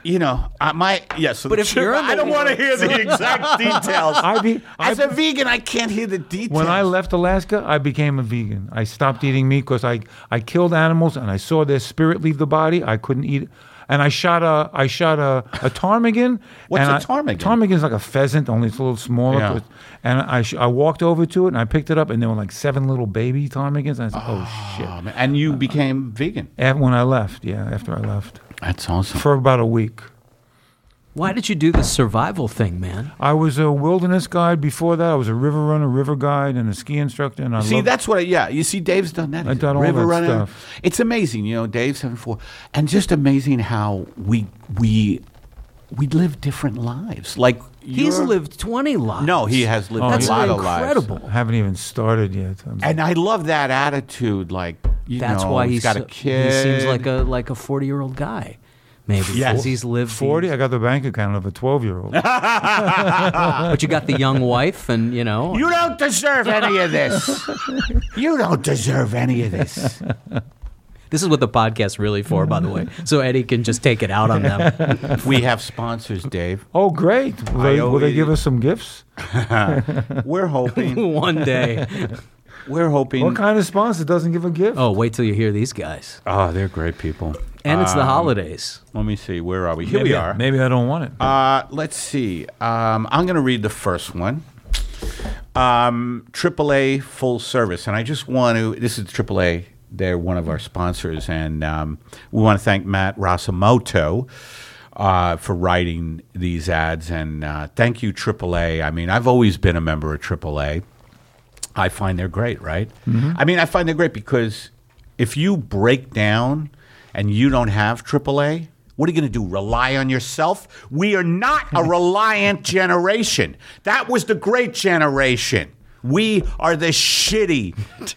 Speaker 1: So
Speaker 2: But if you're in
Speaker 1: I don't want to hear the exact details. As a vegan, I can't hear the details.
Speaker 3: When I left Alaska, I became a vegan. I stopped eating meat because I killed animals and I saw their spirit leave the body. I couldn't eat. and I shot a ptarmigan.
Speaker 1: What's
Speaker 3: and
Speaker 1: a ptarmigan?
Speaker 3: Ptarmigan's like a pheasant, only it's a little smaller.
Speaker 1: Yeah.
Speaker 3: And I walked over to it and I picked it up, and there were like 7 little baby ptarmigans. And I said, "Oh shit!"
Speaker 1: Man. And you became vegan.
Speaker 3: When I left, after I left
Speaker 1: That's awesome.
Speaker 3: for about a week.
Speaker 2: Why did you do the survival thing, man?
Speaker 3: I was a wilderness guide before that. I was a river runner, river guide, and a ski instructor. And
Speaker 1: That's what. You see, Dave's done that.
Speaker 3: I've done all
Speaker 1: River
Speaker 3: that
Speaker 1: runner.
Speaker 3: stuff.
Speaker 1: It's amazing, Dave's 74, and just amazing how we live different lives. Like
Speaker 2: He's lived 20 lives.
Speaker 1: No, he has lived
Speaker 2: That's
Speaker 1: a lot of
Speaker 2: incredible.
Speaker 1: lives.
Speaker 3: I haven't even started yet.
Speaker 1: And I love that attitude. Like
Speaker 2: That's why
Speaker 1: he's got a kid.
Speaker 2: He seems like a 40-year-old guy. Maybe because he's lived
Speaker 3: 40. I got the bank account of a 12-year-old.
Speaker 2: But you got the young wife, and
Speaker 1: You don't deserve any of this. You don't deserve any of this.
Speaker 2: This is what the podcast's really for, by the way. So Eddie can just take it out on them.
Speaker 1: We have sponsors, Dave.
Speaker 3: Oh, great. Will they give us some gifts?
Speaker 1: We're hoping.
Speaker 2: One day.
Speaker 1: We're hoping.
Speaker 3: What kind of sponsor doesn't give a gift?
Speaker 2: Oh, wait till you hear these guys.
Speaker 1: Oh, they're great people.
Speaker 2: And it's the holidays.
Speaker 1: Let me see. Where are we? Here we are.
Speaker 3: Maybe I don't want it.
Speaker 1: Let's see. I'm going to read the first one. AAA Full Service. And I just want to, this is AAA. They're one of our sponsors. And we want to thank Matt Rosamoto for writing these ads. And thank you, AAA. I mean, I've always been a member of AAA. I find they're great, right? Mm-hmm. I mean, I find they're great because if you break down and you don't have AAA, what are you going to do? Rely on yourself? We are not a reliant generation. That was the great generation. We are the shitty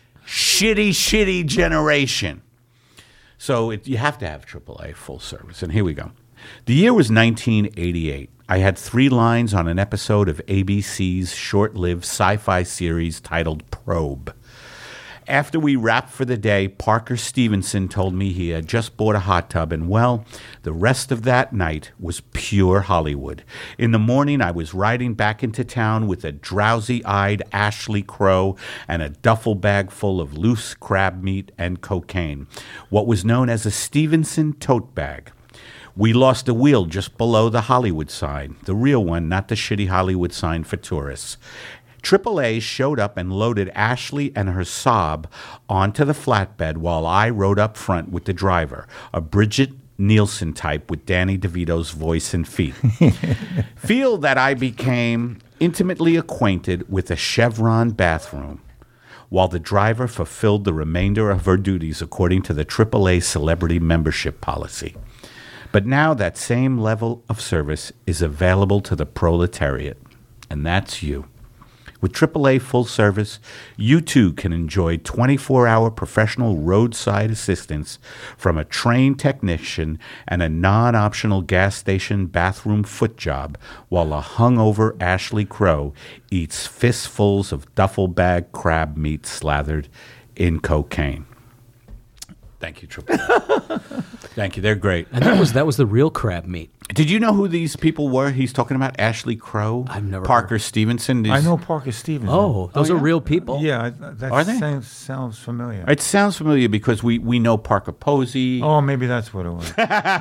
Speaker 1: generation. So you have to have AAA Full Service. And here we go. The year was 1988. I had 3 lines on an episode of ABC's short-lived sci-fi series titled Probe. After we wrapped for the day, Parker Stevenson told me he had just bought a hot tub, and well, the rest of that night was pure Hollywood. In the morning, I was riding back into town with a drowsy-eyed Ashley Crow and a duffel bag full of loose crab meat and cocaine, what was known as a Stevenson tote bag. We lost a wheel just below the Hollywood sign, the real one, not the shitty Hollywood sign for tourists. AAA showed up and loaded Ashley and her Saab onto the flatbed while I rode up front with the driver, a Bridget Nielsen type with Danny DeVito's voice and feet. Feel that I became intimately acquainted with a Chevron bathroom, while the driver fulfilled the remainder of her duties according to the AAA celebrity membership policy. But now that same level of service is available to the proletariat, and that's you. With AAA Full Service, you too can enjoy 24-hour professional roadside assistance from a trained technician and a non-optional gas station bathroom foot job while a hungover Ashley Crow eats fistfuls of duffel bag crab meat slathered in cocaine. Thank you, AAA. Thank you. They're great.
Speaker 2: And that was the real crab meat.
Speaker 1: Did you know who these people were? He's talking about Ashley Crow.
Speaker 2: I've never
Speaker 1: Parker Stevenson.
Speaker 3: I know Parker Stevenson.
Speaker 2: Oh, those are real people?
Speaker 3: Yeah, that
Speaker 1: Are they?
Speaker 3: sounds familiar.
Speaker 1: It sounds familiar because we know Parker Posey.
Speaker 3: Oh, maybe that's what it was.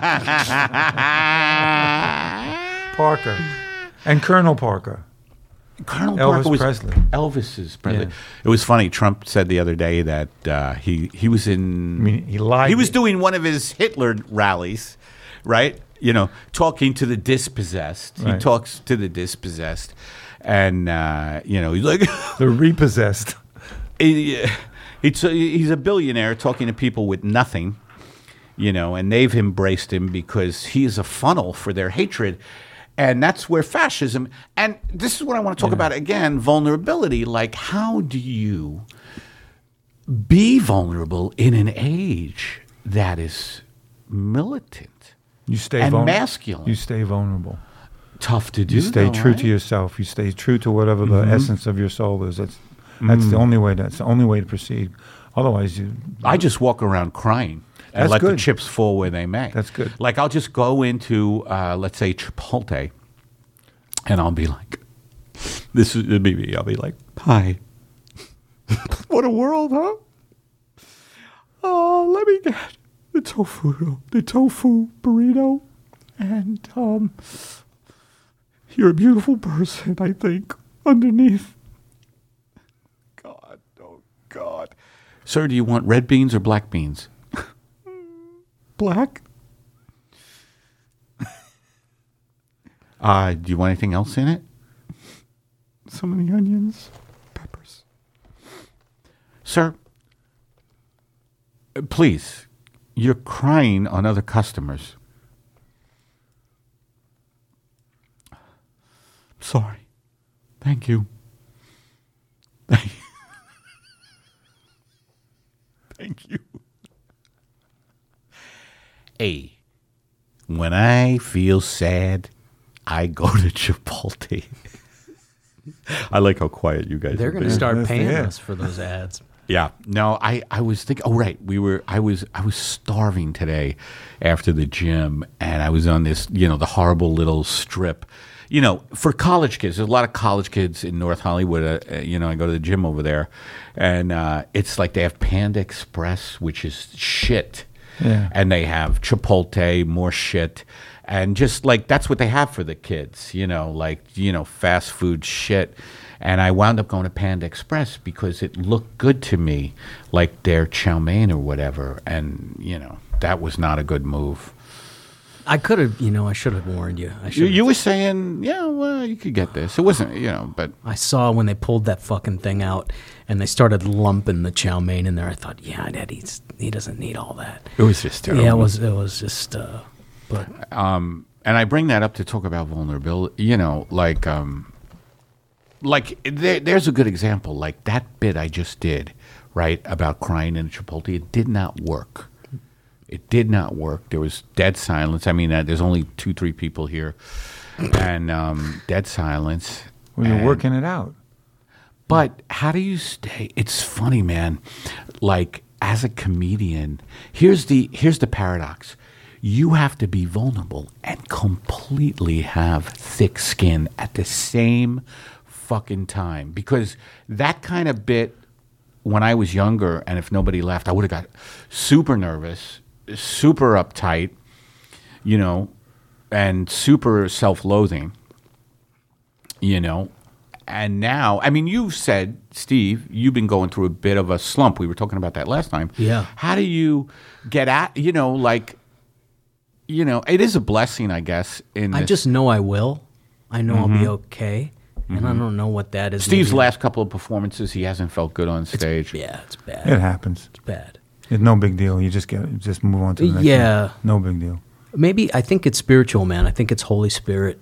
Speaker 3: Parker. And Colonel Parker.
Speaker 1: Colonel
Speaker 3: Elvis
Speaker 1: Parker was
Speaker 3: Presley.
Speaker 1: Elvis's Presley.
Speaker 3: Yeah.
Speaker 1: It was funny. Trump said the other day that he was in.
Speaker 3: I mean, he lied.
Speaker 1: He was doing one of his Hitler rallies, right? Talking to the dispossessed.
Speaker 3: Right.
Speaker 1: He talks to the dispossessed, and he's like
Speaker 3: the repossessed.
Speaker 1: He's a billionaire talking to people with nothing, and they've embraced him because he is a funnel for their hatred. And that's where fascism, and this is what I want to talk about again, vulnerability. Like, how do you be vulnerable in an age that is militant
Speaker 3: You stay
Speaker 1: and masculine?
Speaker 3: You stay vulnerable.
Speaker 1: Tough to do.
Speaker 3: You stay
Speaker 1: though,
Speaker 3: true
Speaker 1: right?
Speaker 3: to yourself. You stay true to whatever the essence of your soul is. That's the only way. That's the only way to proceed. Otherwise,
Speaker 1: I just walk around crying. And
Speaker 3: That's
Speaker 1: let the
Speaker 3: good.
Speaker 1: chips fall where they may.
Speaker 3: That's good.
Speaker 1: Like, I'll just go into, let's say, Chipotle, and I'll be like, this is me. I'll be like, hi. What a world, huh? Oh, let me get
Speaker 3: the tofu burrito, and you're a beautiful person, I think, underneath.
Speaker 1: God, oh God. Sir, do you want red beans or black beans?
Speaker 3: Black.
Speaker 1: Do you want anything else in it?
Speaker 3: So many onions, peppers.
Speaker 1: Sir, please, you're crying on other customers.
Speaker 3: Sorry.
Speaker 1: Thank you. Thank you. Hey, when I feel sad, I go to Chipotle. I like how quiet you guys
Speaker 2: They're
Speaker 1: are
Speaker 2: going to
Speaker 1: being.
Speaker 2: start
Speaker 3: That's
Speaker 2: paying
Speaker 3: it.
Speaker 2: us for those ads.
Speaker 1: Yeah. No, I was thinking, oh, right. I was starving today after the gym, and I was on this, the horrible little strip. For college kids, there's a lot of college kids in North Hollywood. I go to the gym over there, and it's like they have Panda Express, which is shit.
Speaker 3: Yeah.
Speaker 1: And they have Chipotle, more shit. And just like that's what they have for the kids, fast food shit. And I wound up going to Panda Express because it looked good to me, like their chow mein or whatever. And, that was not a good move.
Speaker 2: I could have, I should have warned you.
Speaker 1: You were saying, yeah, well, you could get this. It wasn't, but.
Speaker 2: I saw when they pulled that fucking thing out and they started lumping the chow mein in there. I thought, yeah, he doesn't need all that.
Speaker 1: It was just terrible.
Speaker 2: Yeah, it was just, but.
Speaker 1: And I bring that up to talk about vulnerability, there's a good example, like that bit I just did, right, about crying in a Chipotle. It did not work. It did not work. There was dead silence. I mean, there's only 2-3 people here, and dead silence.
Speaker 3: Well, you're working it out.
Speaker 1: But how do you stay? It's funny, man. Like, as a comedian, here's the paradox. You have to be vulnerable and completely have thick skin at the same fucking time, because that kind of bit, when I was younger, and if nobody laughed, I would have got super nervous, super uptight, and super self-loathing, and now, I mean, you said, Steve, you've been going through a bit of a slump. We were talking about that last time.
Speaker 2: Yeah.
Speaker 1: How do you get at, it is a blessing, I guess.
Speaker 2: I just know I will. I know I'll be okay. And I don't know what that is.
Speaker 1: Steve's last couple of performances, he hasn't felt good on stage.
Speaker 2: It's bad.
Speaker 3: It happens.
Speaker 2: It's bad.
Speaker 3: It's no big deal. You just move on to the next one. No big deal.
Speaker 2: Maybe I think it's spiritual, man. I think it's Holy Spirit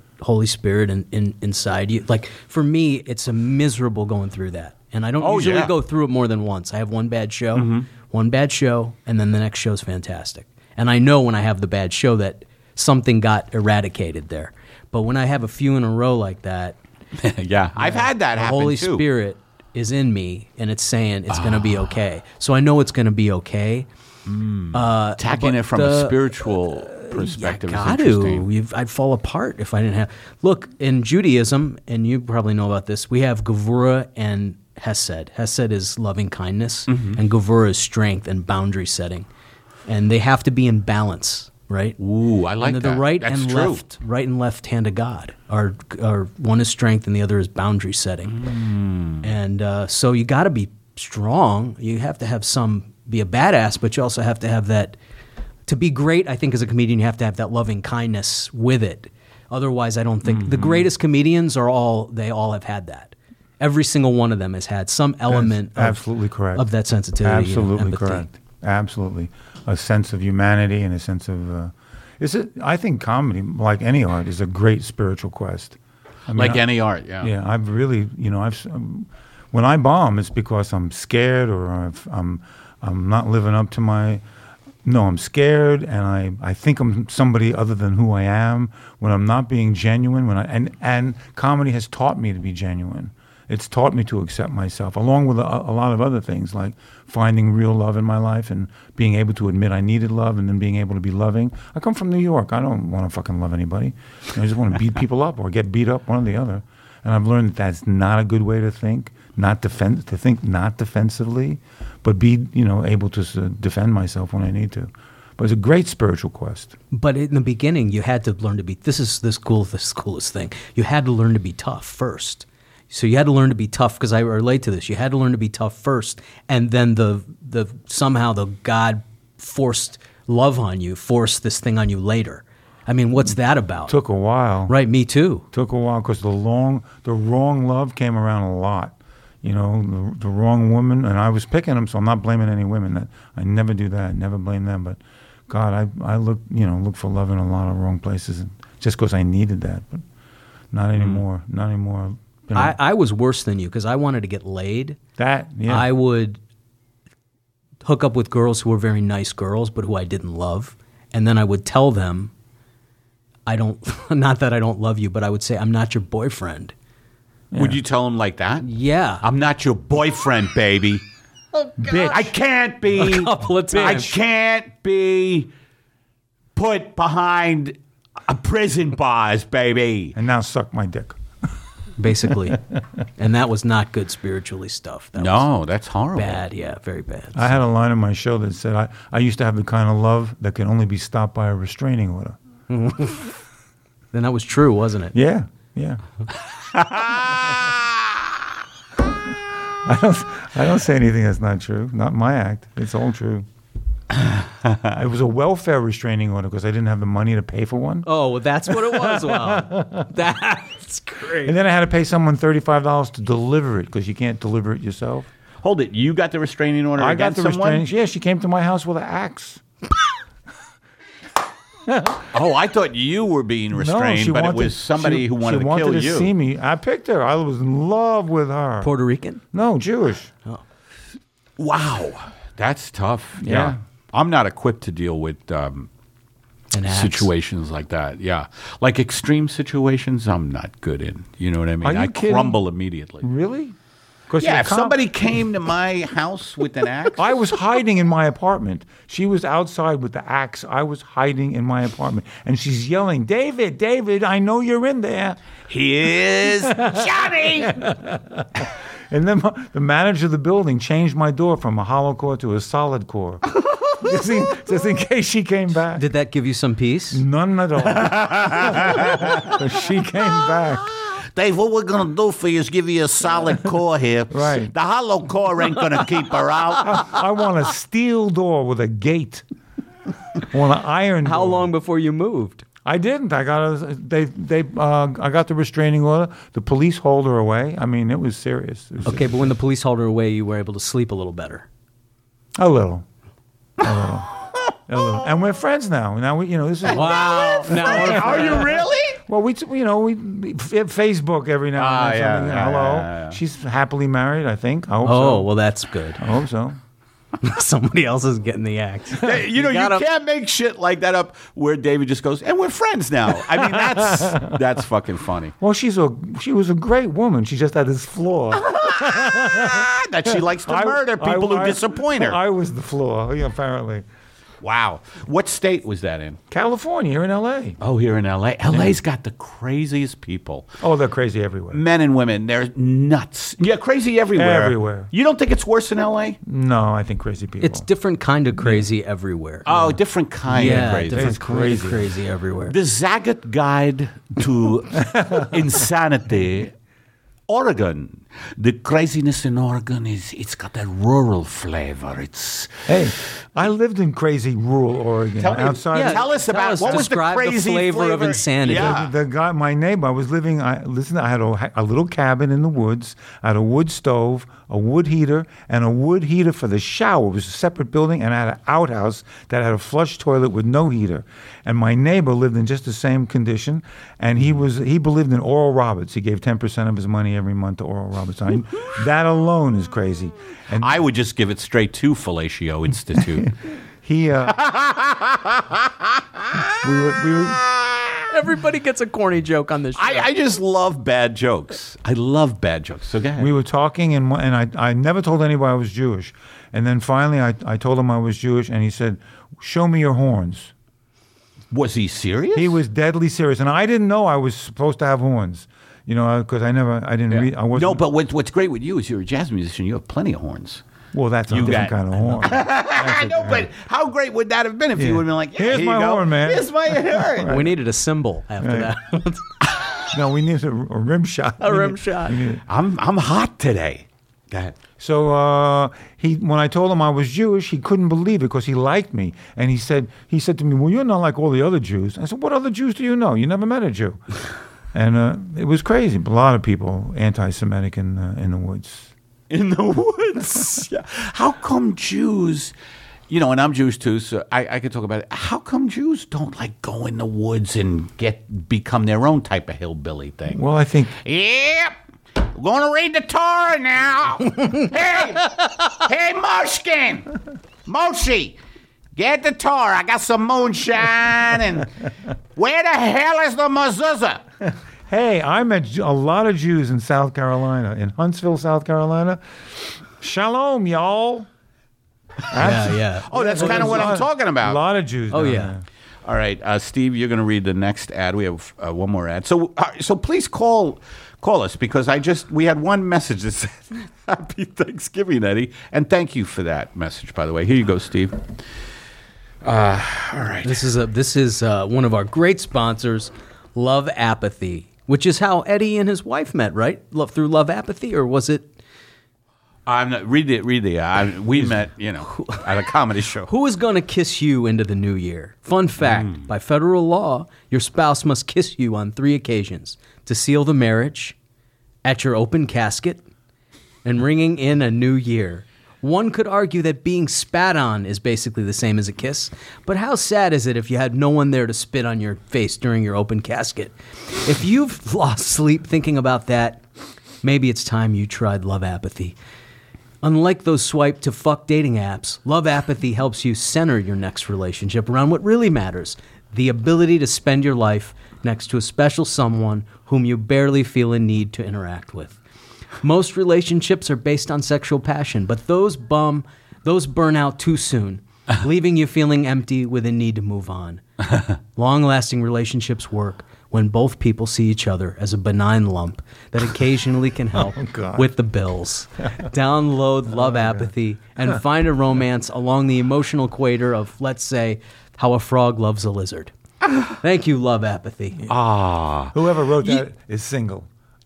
Speaker 2: inside you. Like for me, it's a miserable going through that. And I don't usually go through it more than once. I have one bad show, and then the next show's fantastic. And I know when I have the bad show that something got eradicated there. But when I have a few in a row like that,
Speaker 1: yeah, I've had that happen
Speaker 2: too. The Holy
Speaker 1: too.
Speaker 2: Spirit is in me, and it's saying it's going to be okay. So I know it's going to be okay.
Speaker 1: Attacking it from a spiritual perspective is interesting.
Speaker 2: I'd fall apart if I didn't have. Look, in Judaism, and you probably know about this, we have Gevurah and Hesed. Hesed is loving kindness, and Gevurah is strength and boundary setting. And they have to be in balance, right?
Speaker 1: Ooh, I like
Speaker 2: and
Speaker 1: that.
Speaker 2: The right
Speaker 1: That's
Speaker 2: and
Speaker 1: true.
Speaker 2: right and left hand of God are one is strength and the other is boundary setting. And so you got to be strong. You have to have be a badass, but you also have to have that. To be great, I think as a comedian, you have to have that loving kindness with it. Otherwise, I don't think the greatest comedians they all have had that. Every single one of them has had some element
Speaker 3: absolutely correct.
Speaker 2: Of that sensitivity.
Speaker 3: Absolutely
Speaker 2: empathy.
Speaker 3: correct. Absolutely. A sense of humanity and a sense of I think comedy, like any art, is a great spiritual quest. I mean,
Speaker 1: any art, yeah.
Speaker 3: Yeah, I've really, when I bomb, it's because I'm scared or I'm not living up to my. No, I'm scared, and I think I'm somebody other than who I am. When I'm not being genuine, and comedy has taught me to be genuine. It's taught me to accept myself, along with a lot of other things, like finding real love in my life and being able to admit I needed love and then being able to be loving. I come from New York. I don't want to fucking love anybody. I just want to beat people up or get beat up, one or the other. And I've learned that that's not a good way to think, to think not defensively, but be able to defend myself when I need to. But it's a great spiritual quest.
Speaker 2: But in the beginning, you had to learn to be. This is the coolest thing. You had to learn to be tough first. So you had to learn to be tough, because I relate to this. You had to learn to be tough first, and then somehow the God forced love on you, forced this thing on you later. I mean, what's that about?
Speaker 3: Took a while.
Speaker 2: Right, me too.
Speaker 3: Took a while because the wrong love came around a lot. You know, the wrong woman, and I was picking them, so I'm not blaming any women. That I never do that. Never blame them. But God, I look for love in a lot of wrong places, and just because I needed that, but not anymore. Not anymore. You know,
Speaker 2: I was worse than you because I wanted to get laid.
Speaker 3: yeah.
Speaker 2: I would hook up with girls who were very nice girls, but who I didn't love, and then I would tell them, not that I don't love you, but I would say, I'm not your boyfriend.
Speaker 3: Yeah.
Speaker 1: Would you tell him like that?
Speaker 2: Yeah.
Speaker 1: I'm not your boyfriend, baby.
Speaker 3: Bitch.
Speaker 1: I can't be.
Speaker 2: A couple of
Speaker 1: I
Speaker 2: times.
Speaker 1: can't be put behind a prison bars, baby.
Speaker 3: And now suck my dick.
Speaker 2: Basically. And that was not good spiritually stuff. That was
Speaker 1: That's horrible.
Speaker 2: bad, yeah, very bad.
Speaker 3: I had a line in my show that said, I used to have the kind of love that can only be stopped by a restraining order.
Speaker 2: Then that was true, wasn't it?
Speaker 3: Yeah. I don't say anything that's not true. Not my act. It's all true. It was a welfare restraining order because I didn't have the money to pay for one.
Speaker 2: Oh, well, that's what it was. Wow. That's great.
Speaker 3: And then I had to pay someone $35 to deliver it because you can't deliver it yourself.
Speaker 1: Hold it. You got the restraining order
Speaker 3: I got
Speaker 1: against
Speaker 3: the
Speaker 1: someone?
Speaker 3: restraining. Yeah, she came to my house with an axe.
Speaker 1: Oh, I thought you were being restrained, but it was somebody who wanted to kill you.
Speaker 3: She wanted to see me. I picked her. I was in love with her.
Speaker 2: Puerto Rican?
Speaker 3: No, Jewish.
Speaker 1: Wow. That's tough.
Speaker 3: Yeah.
Speaker 1: I'm not equipped to deal with
Speaker 2: An axe.
Speaker 1: situations like that. Yeah. Like extreme situations, I'm not good in. You know what I mean?
Speaker 3: Are you
Speaker 1: I
Speaker 3: kidding?
Speaker 1: crumble immediately.
Speaker 3: Really? 'Cause
Speaker 1: Yeah,
Speaker 3: you're
Speaker 1: if somebody came to my house with an axe.
Speaker 3: I was hiding in my apartment. She was outside with the axe. I was hiding in my apartment. And she's yelling, David, I know you're in there.
Speaker 1: Here's Johnny.
Speaker 3: And then the manager of the building changed my door from a hollow core to a solid core. just in case she came back.
Speaker 2: Did that give you some peace?
Speaker 3: None at all. But she came back.
Speaker 1: Dave, what we're going to do for you is give you a solid core here.
Speaker 3: Right.
Speaker 1: The hollow core ain't going to keep her out.
Speaker 3: I want a steel door with a gate. I want an iron door.
Speaker 2: How long before you moved?
Speaker 3: I didn't. I got I got the restraining order. The police hauled her away. I mean, it was serious.
Speaker 2: Okay, but when the police hauled her away, you were able to sleep a little better.
Speaker 3: A little. And we're friends now. Now this is
Speaker 2: Wow.
Speaker 1: Are you really?
Speaker 3: well, we Facebook every now and then.
Speaker 1: yeah,
Speaker 3: something.
Speaker 1: yeah,
Speaker 3: Hello.
Speaker 1: yeah.
Speaker 3: She's happily married, I think. I hope so.
Speaker 2: Oh, well, that's good.
Speaker 3: I hope so.
Speaker 2: Somebody else is getting the axe.
Speaker 1: You can't make shit like that up where David just goes, and we're friends now. I mean, that's fucking funny.
Speaker 3: Well, she was a great woman. She just had this flaw.
Speaker 1: That she likes to murder people who disappoint her.
Speaker 3: I was the flaw, apparently.
Speaker 1: Wow. What state was that in?
Speaker 3: California, here in L.A.
Speaker 1: Oh, here in L.A. L.A.'s got the craziest people.
Speaker 3: Oh, they're crazy everywhere.
Speaker 1: Men and women, they're nuts. Yeah, crazy everywhere.
Speaker 3: Everywhere.
Speaker 1: You don't think it's worse in L.A.?
Speaker 3: No, I think crazy people.
Speaker 2: It's different kind of crazy everywhere.
Speaker 1: Oh, different kind of crazy.
Speaker 2: different
Speaker 3: It's
Speaker 2: kind
Speaker 3: crazy.
Speaker 2: of crazy everywhere.
Speaker 1: The Zagat Guide to Insanity, Oregon. The craziness in Oregon it's got that rural flavor.
Speaker 3: Hey, I lived in crazy rural Oregon.
Speaker 1: Tell me-
Speaker 3: outside.
Speaker 2: Yeah,
Speaker 1: Tell us about what was the
Speaker 2: describe
Speaker 1: crazy
Speaker 2: flavor of insanity.
Speaker 1: Yeah.
Speaker 3: The guy, my neighbor, I was living. I had a little cabin in the woods. I had a wood stove, a wood heater, and a wood heater for the shower. It was a separate building, and I had an outhouse that had a flush toilet with no heater. And my neighbor lived in just the same condition, and he believed in Oral Roberts. He gave 10% of his money every month to Oral Roberts. That alone is crazy. And
Speaker 1: I would just give it straight to Fellatio Institute.
Speaker 3: he, we were
Speaker 2: Everybody gets a corny joke on this show.
Speaker 1: I just love bad jokes. I love bad jokes. So go ahead.
Speaker 3: We were talking, and I never told anybody I was Jewish. And then finally, I told him I was Jewish, and he said, "Show me your horns."
Speaker 1: Was he serious?
Speaker 3: He was deadly serious, and I didn't know I was supposed to have horns. Because I didn't read. I wasn't.
Speaker 1: No, but what's great with you is you're a jazz musician. You have plenty of horns.
Speaker 3: Well, that's a
Speaker 1: You
Speaker 3: different
Speaker 1: got-
Speaker 3: kind of horn.
Speaker 1: I know, but how great would that have been if you would have been like, yeah,
Speaker 3: Here's
Speaker 1: here
Speaker 3: my
Speaker 1: you go.
Speaker 3: horn, man.
Speaker 1: Here's my horn.
Speaker 2: We needed a symbol after
Speaker 3: Right.
Speaker 2: that.
Speaker 3: No, we need a rim shot.
Speaker 2: A rim shot.
Speaker 1: I'm hot today. Go ahead.
Speaker 3: So when I told him I was Jewish, he couldn't believe it because he liked me, and he said to me, "Well, you're not like all the other Jews." I said, "What other Jews do you know? You never met a Jew." And it was crazy. A lot of people anti-Semitic in the woods.
Speaker 1: In the woods. Yeah. How come Jews, and I'm Jewish too, so I could talk about it. How come Jews don't like go in the woods and become their own type of hillbilly thing?
Speaker 3: Well, I think
Speaker 1: Yep. We're going to read the Torah now. hey, Moshkin. Moshe, get the Torah. I got some moonshine. And where the hell is the mezuzah?
Speaker 3: hey, I met a lot of Jews in South Carolina, in Huntsville, South Carolina. Shalom, y'all.
Speaker 2: Yeah.
Speaker 1: Oh, that's kind of what I'm talking
Speaker 3: A
Speaker 1: about.
Speaker 3: lot of Jews.
Speaker 2: Oh,
Speaker 3: down
Speaker 2: yeah.
Speaker 3: there.
Speaker 1: All right, Steve, you're going to read the next ad. We have one more ad. So please call us because we had one message that said Happy Thanksgiving, Eddie, and thank you for that message. By the way, here you go, Steve. All right.
Speaker 2: This is one of our great sponsors, Love Apathy, which is how Eddie and his wife met, right? Through Love Apathy, or was it?
Speaker 1: I'm not, read it. We met, at a comedy show.
Speaker 2: Who is going to kiss you into the new year? Fun fact, by federal law, your spouse must kiss you on 3 occasions: to seal the marriage, at your open casket, and ringing in a new year. One could argue that being spat on is basically the same as a kiss, but how sad is it if you had no one there to spit on your face during your open casket? If you've lost sleep thinking about that, maybe it's time you tried Love Apathy. Unlike those swipe to fuck dating apps, Love Apathy helps you center your next relationship around what really matters: the ability to spend your life next to a special someone whom you barely feel a need to interact with. Most relationships are based on sexual passion, but those burn out too soon, leaving you feeling empty with a need to move on. Long-lasting relationships work when both people see each other as a benign lump that occasionally can help with the bills. Download Love Apathy and find a romance along the emotional equator of, let's say, how a frog loves a lizard. Thank you, Love Apathy.
Speaker 3: Whoever wrote that is single.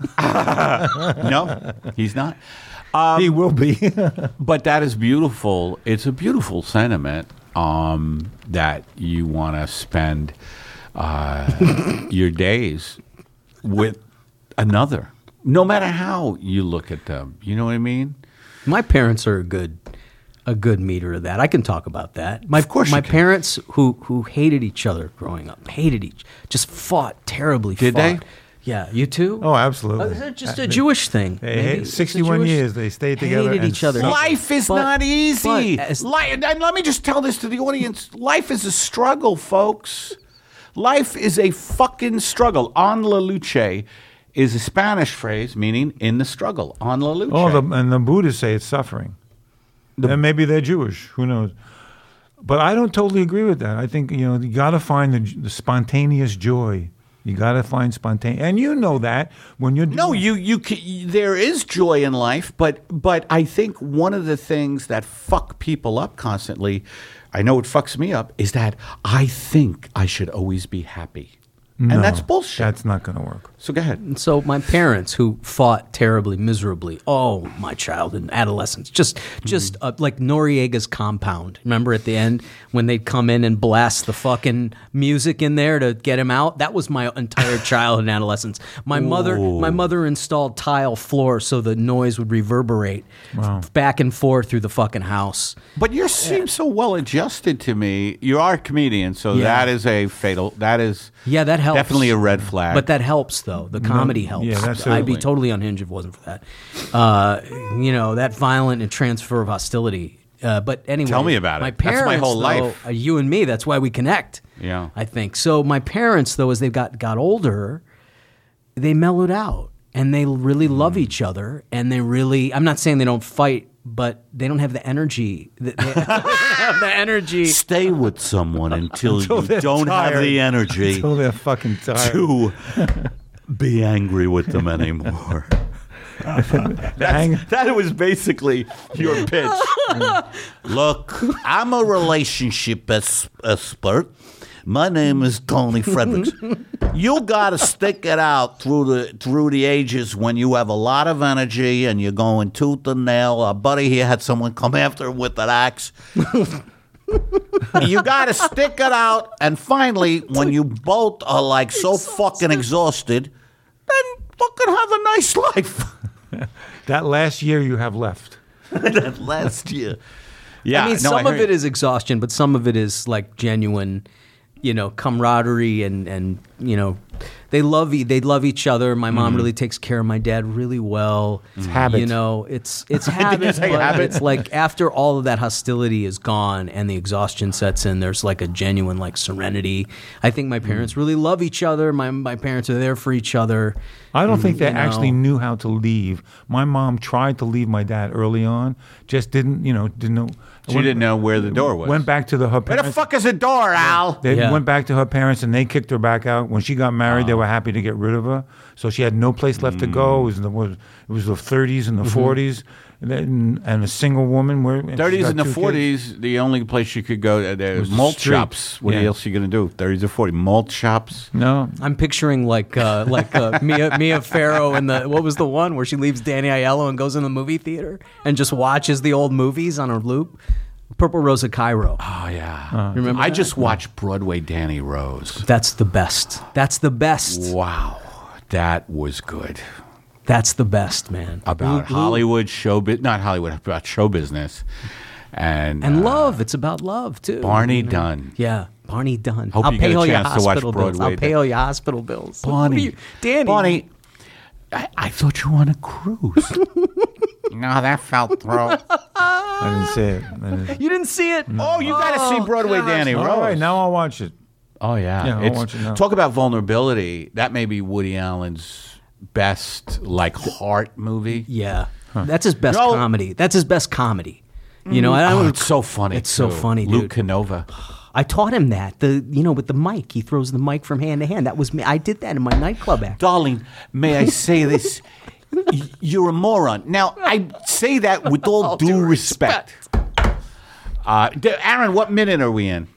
Speaker 1: No, he's not.
Speaker 3: He will be.
Speaker 1: But that is beautiful. It's a beautiful sentiment that you want to spend your days with another, no matter how you look at them. You know what I mean?
Speaker 2: My parents are a good meter of that. I can talk about that.
Speaker 1: Of course you
Speaker 2: my
Speaker 1: can.
Speaker 2: parents who hated each other growing up, just fought terribly.
Speaker 1: Did they?
Speaker 2: Yeah, you too?
Speaker 3: Oh, absolutely.
Speaker 2: Is it just a Jewish thing?
Speaker 3: They
Speaker 2: Maybe
Speaker 3: hate-
Speaker 2: it's a
Speaker 3: 61
Speaker 2: Jewish-
Speaker 3: years they stayed together
Speaker 2: Hated
Speaker 3: and
Speaker 2: each other.
Speaker 3: suffered.
Speaker 1: Life is
Speaker 2: But-
Speaker 1: not easy.
Speaker 2: but as-
Speaker 1: And let me just tell this to the audience. Life is a struggle, folks. Life is a fucking struggle. En la lucha is a Spanish phrase meaning in the struggle. En la lucha.
Speaker 3: And the Buddhists say it's suffering. And maybe they're Jewish. Who knows? But I don't totally agree with that. I think you got to find the spontaneous joy. You got to find spontaneous, and you know that when you're
Speaker 1: No, there is joy in life, but I think one of the things that fuck people up constantly, I know it fucks me up, is that I think I should always be happy.
Speaker 3: No,
Speaker 1: And that's bullshit.
Speaker 3: That's not going to work.
Speaker 1: So go ahead.
Speaker 2: And so my parents, who fought terribly, miserably, my childhood and adolescence, just like Noriega's Compound. Remember at the end when they'd come in and blast the fucking music in there to get him out? That was my entire childhood and adolescence. My mother installed tile floor so the noise would reverberate back and forth through the fucking house.
Speaker 1: But you seem so well adjusted to me. You are a comedian, so
Speaker 2: Yeah.
Speaker 1: that is
Speaker 2: That helps.
Speaker 1: definitely a red flag.
Speaker 2: But that helps, though. The comedy helps.
Speaker 3: yeah, that's
Speaker 2: I'd be
Speaker 3: certainly.
Speaker 2: totally unhinged if it wasn't for that. That violent and transfer of hostility. But anyway,
Speaker 1: Tell me about
Speaker 2: my
Speaker 1: it. That's my
Speaker 2: parents,
Speaker 1: whole
Speaker 2: though,
Speaker 1: life.
Speaker 2: you and me, that's why we connect.
Speaker 1: Yeah.
Speaker 2: I think so. My parents, though, as they got older, they mellowed out and they really love each other. And they really, I'm not saying they don't fight, but they don't have the energy. They have the energy.
Speaker 1: stay with someone until you
Speaker 3: they're
Speaker 1: don't have
Speaker 3: tired.
Speaker 1: the energy
Speaker 3: Until they're fucking tired.
Speaker 1: to be angry with them anymore. That was basically your pitch. Look, I'm a relationship expert. My name is Tony Fredericks. You got to stick it out through the ages when you have a lot of energy and you're going tooth and nail. Our buddy here had someone come after him with an axe. You got to stick it out, and finally, when you both are like so fucking exhausted, then fucking have a nice life.
Speaker 3: That last year you have left.
Speaker 1: That last year. Yeah,
Speaker 2: I mean, some of it is exhaustion, but some of it is like genuine, camaraderie and they love each other. My mom really takes care of my dad really well.
Speaker 3: It's habit.
Speaker 2: It's habit, but it's like after all of that hostility is gone and the exhaustion sets in, there's like a genuine like serenity. I think my parents really love each other. My parents are there for each other.
Speaker 3: I don't think they actually knew how to leave. My mom tried to leave my dad early on, just didn't know.
Speaker 1: She didn't know where the door was.
Speaker 3: Went back to her parents.
Speaker 1: Where the fuck is the door, Al?
Speaker 3: They went back to her parents and they kicked her back out. When she got married, they were happy to get rid of her. So she had no place left to go. It was the 30s and the 40s. And a single woman.
Speaker 1: 30s and the 40s, the only place you could go, there's malt shops. What else are you going to do? 30s or 40s? Malt shops?
Speaker 3: No.
Speaker 2: I'm picturing like Mia Farrow in what was the one where she leaves Danny Aiello and goes in the movie theater and just watches the old movies on a loop? Purple Rose of Cairo.
Speaker 1: Oh, yeah.
Speaker 2: Remember
Speaker 1: I
Speaker 2: that?
Speaker 1: just watched Broadway Danny Rose.
Speaker 2: That's the best. That's the best.
Speaker 1: Wow. That was good.
Speaker 2: That's the best, man.
Speaker 1: About Hollywood not Hollywood, about show business. And
Speaker 2: love. It's about love, too.
Speaker 1: Barney Dunn.
Speaker 2: Yeah, Barney Dunn.
Speaker 1: Hope
Speaker 2: I'll
Speaker 1: you
Speaker 2: pay
Speaker 1: get a
Speaker 2: all your
Speaker 1: chance to watch
Speaker 2: hospital bills.
Speaker 1: Broadway.
Speaker 2: I'll pay all your hospital bills.
Speaker 1: Barney.
Speaker 2: Danny.
Speaker 1: Barney, I thought you were on a cruise. No, that fell through.
Speaker 3: I didn't see it.
Speaker 2: You didn't see it?
Speaker 1: Oh, you got to see Broadway Danny Rose.
Speaker 3: All right, now I'll watch it.
Speaker 1: Oh, yeah.
Speaker 3: Yeah, I'll watch it now.
Speaker 1: Talk about vulnerability. That may be Woody Allen's best, heart movie.
Speaker 2: Yeah. That's his best comedy. That's his best comedy.
Speaker 1: It's so funny.
Speaker 2: It's so funny, dude.
Speaker 1: Luke Canova.
Speaker 2: I taught him that. With the mic. He throws the mic from hand to hand. That was me. I did that in my nightclub act.
Speaker 1: Darling, may I say this? You're a moron. Now, I say that with all due respect. Aaron, what minute are we in?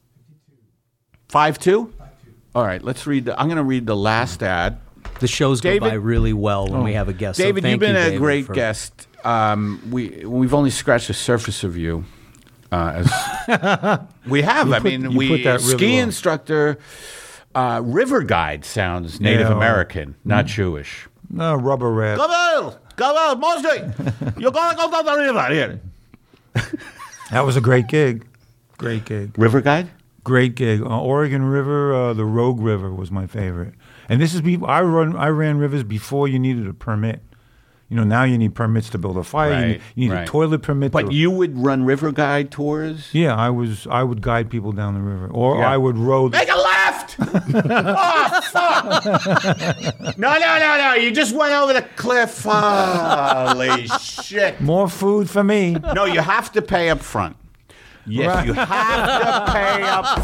Speaker 1: 5-2? All right, let's read. I'm going to read the last ad.
Speaker 2: The shows go by really well when we have a guest.
Speaker 1: David,
Speaker 2: so
Speaker 1: you've been a great
Speaker 2: for
Speaker 1: guest. We've only scratched the surface of you. As we have. Ski instructor, river guide sounds Native American, not Jewish.
Speaker 3: No, rubber rat.
Speaker 1: Come on, Mosby. You're going to go down the river here.
Speaker 3: That was a great gig. Great gig.
Speaker 1: River guide?
Speaker 3: Great gig. Oregon River, the Rogue River was my favorite. And this is I ran rivers before you needed a permit. Now you need permits to build a fire.
Speaker 1: Right,
Speaker 3: you need a toilet permit.
Speaker 1: But you would run river guide tours?
Speaker 3: Yeah, I would guide people down the river, or I would row.
Speaker 1: Make a left! Oh, fuck! No! You just went over the cliff. Holy shit!
Speaker 3: More food for me.
Speaker 1: No, you have to pay up front. Yes, right. You have to pay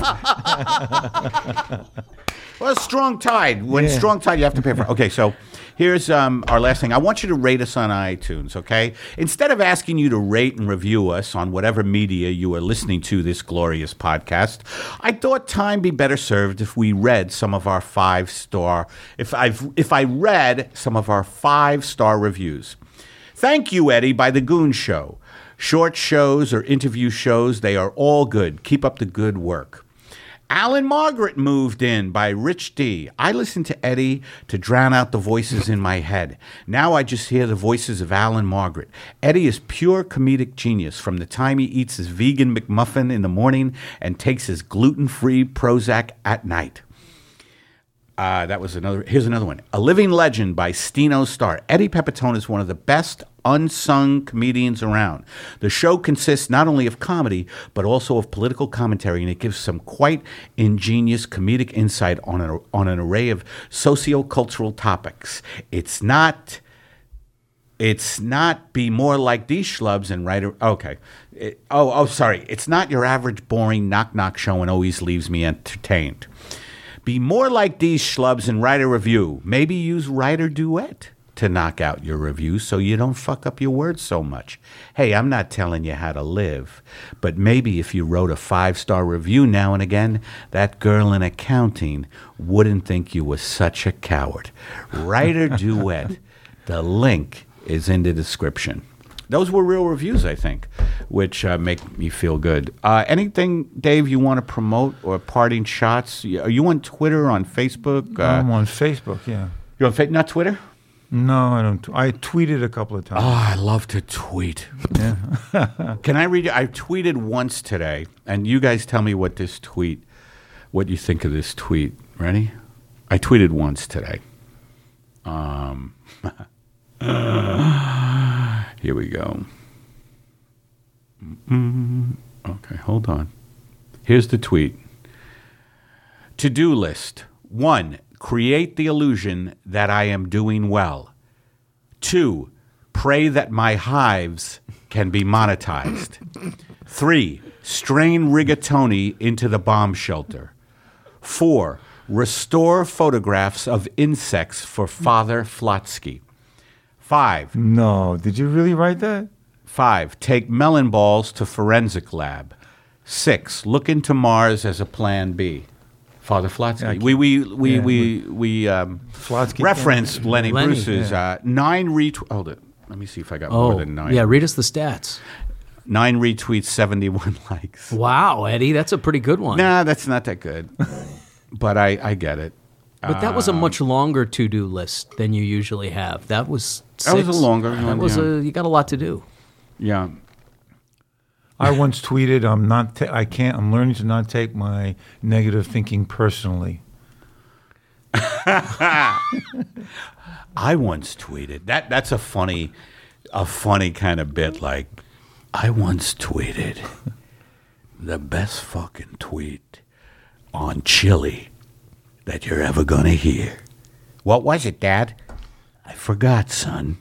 Speaker 1: up front. Well, strong tide. When strong tide, you have to pay for it. Okay, so here's our last thing. I want you to rate us on iTunes, okay? Instead of asking you to rate and review us on whatever media you are listening to this glorious podcast, I thought time be better served if we read some of our 5-star, if I read some of our 5-star reviews. Thank you, Eddie, by The Goon Show. Short shows or interview shows, they are all good. Keep up the good work. Alan Margaret moved in by Rich D. I listen to Eddie to drown out the voices in my head. Now I just hear the voices of Alan Margaret. Eddie is pure comedic genius from the time he eats his vegan McMuffin in the morning and takes his gluten-free Prozac at night. Here's another one. A Living Legend by Steno Star. Eddie Pepitone is one of the best unsung comedians around. The show consists not only of comedy, but also of political commentary, and it gives some quite ingenious comedic insight on an array of socio-cultural topics. It's not be more like these schlubs and write. Okay. Sorry. It's not your average boring knock-knock show and always leaves me entertained. Be more like these schlubs and write a review. Maybe use Writer Duet to knock out your reviews so you don't fuck up your words so much. Hey, I'm not telling you how to live, but maybe if you wrote a 5-star review now and again, that girl in accounting wouldn't think you were such a coward. Writer Duet. The link is in the description. Those were real reviews, I think, which make me feel good. Anything, Dave, you want to promote or parting shots? Are you on Twitter, on Facebook?
Speaker 3: I'm on Facebook, yeah.
Speaker 1: You're on Facebook, not Twitter?
Speaker 3: No, I don't. I tweeted a couple of times.
Speaker 1: Oh, I love to tweet.
Speaker 3: Yeah.
Speaker 1: Can I read you? I tweeted once today, and you guys tell me what you think of this tweet. Ready? I tweeted once today. Here we go. Okay, hold on. Here's the tweet. To-do list. 1. Create the illusion that I am doing well. 2. Pray that my hives can be monetized. 3. Strain rigatoni into the bomb shelter. 4. Restore photographs of insects for Father Flotsky. 5.
Speaker 3: No, did you really write that?
Speaker 1: 5. Take melon balls to forensic lab. 6. Look into Mars as a plan B. Father Flotsky. We
Speaker 3: Flotsky
Speaker 1: referenced Lenny Bruce's 9 retweets. Hold it. Let me see if I got more than 9.
Speaker 2: Yeah, read us the stats.
Speaker 1: 9 retweets, 71 likes.
Speaker 2: Wow, Eddie, that's a pretty good one.
Speaker 1: Nah, that's not that good. But I get it.
Speaker 2: But that was a much longer to-do list than you usually have. That was 6.
Speaker 1: That was a longer one.
Speaker 2: That was you got a lot to do.
Speaker 1: Yeah.
Speaker 3: I once tweeted, I'm learning to not take my negative thinking personally.
Speaker 1: I once tweeted. That's a funny kind of bit. Like, I once tweeted the best fucking tweet on chili that you're ever gonna hear. What was it, Dad? I forgot, son.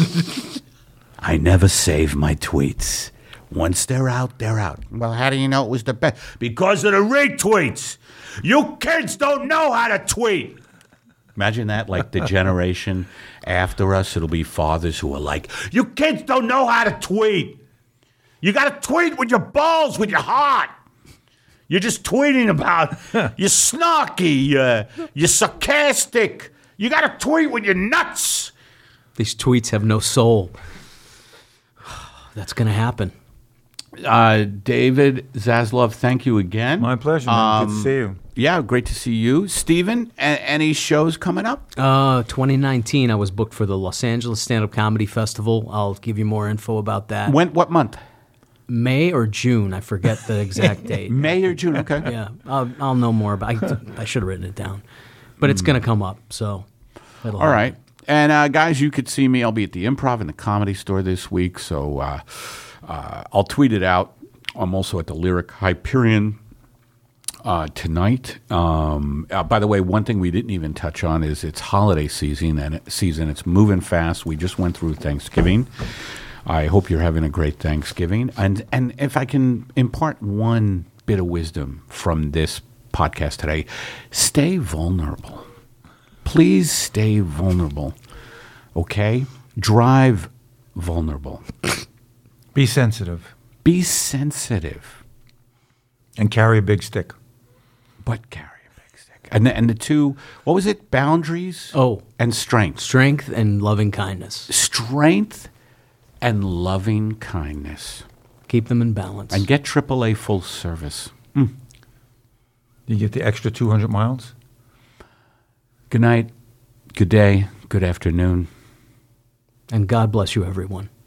Speaker 1: I never save my tweets. Once they're out, they're out. Well, how do you know it was the best? Because of the retweets. You kids don't know how to tweet. Imagine that, like the generation after us, it'll be fathers who are like, you kids don't know how to tweet. You got to tweet with your balls, with your heart. You're just tweeting about, you're snarky, you're sarcastic. You got to tweet with your nuts.
Speaker 2: These tweets have no soul. That's going to happen.
Speaker 1: David Zaslav, thank you again.
Speaker 3: My pleasure, man. Good to see you.
Speaker 1: Yeah, great to see you. Steven, any shows coming up?
Speaker 2: 2019, I was booked for the Los Angeles Stand-Up Comedy Festival. I'll give you more info about that.
Speaker 1: What month?
Speaker 2: May or June. I forget the exact date.
Speaker 1: May or June, okay.
Speaker 2: Yeah, I'll know more about it. I should have written it down. But it's going to come up, so it'll
Speaker 1: all right. And guys, you could see me. I'll be at the Improv and the Comedy Store this week, so I'll tweet it out. I'm also at the Lyric Hyperion tonight. By the way, one thing we didn't even touch on is it's holiday season, and it's moving fast. We just went through Thanksgiving. I hope you're having a great Thanksgiving. And if I can impart one bit of wisdom from this podcast today, stay vulnerable. Please stay vulnerable, okay? Drive vulnerable.
Speaker 3: Be sensitive.
Speaker 1: Be sensitive.
Speaker 3: And carry a big stick.
Speaker 1: But carry a big stick. And the two, what was it? Boundaries? And strength.
Speaker 2: Strength and loving kindness.
Speaker 1: Strength and loving kindness.
Speaker 2: Keep them in balance.
Speaker 1: And get AAA full service.
Speaker 3: You get the extra 200 miles?
Speaker 1: Good night, good day, good afternoon.
Speaker 2: And God bless you, everyone.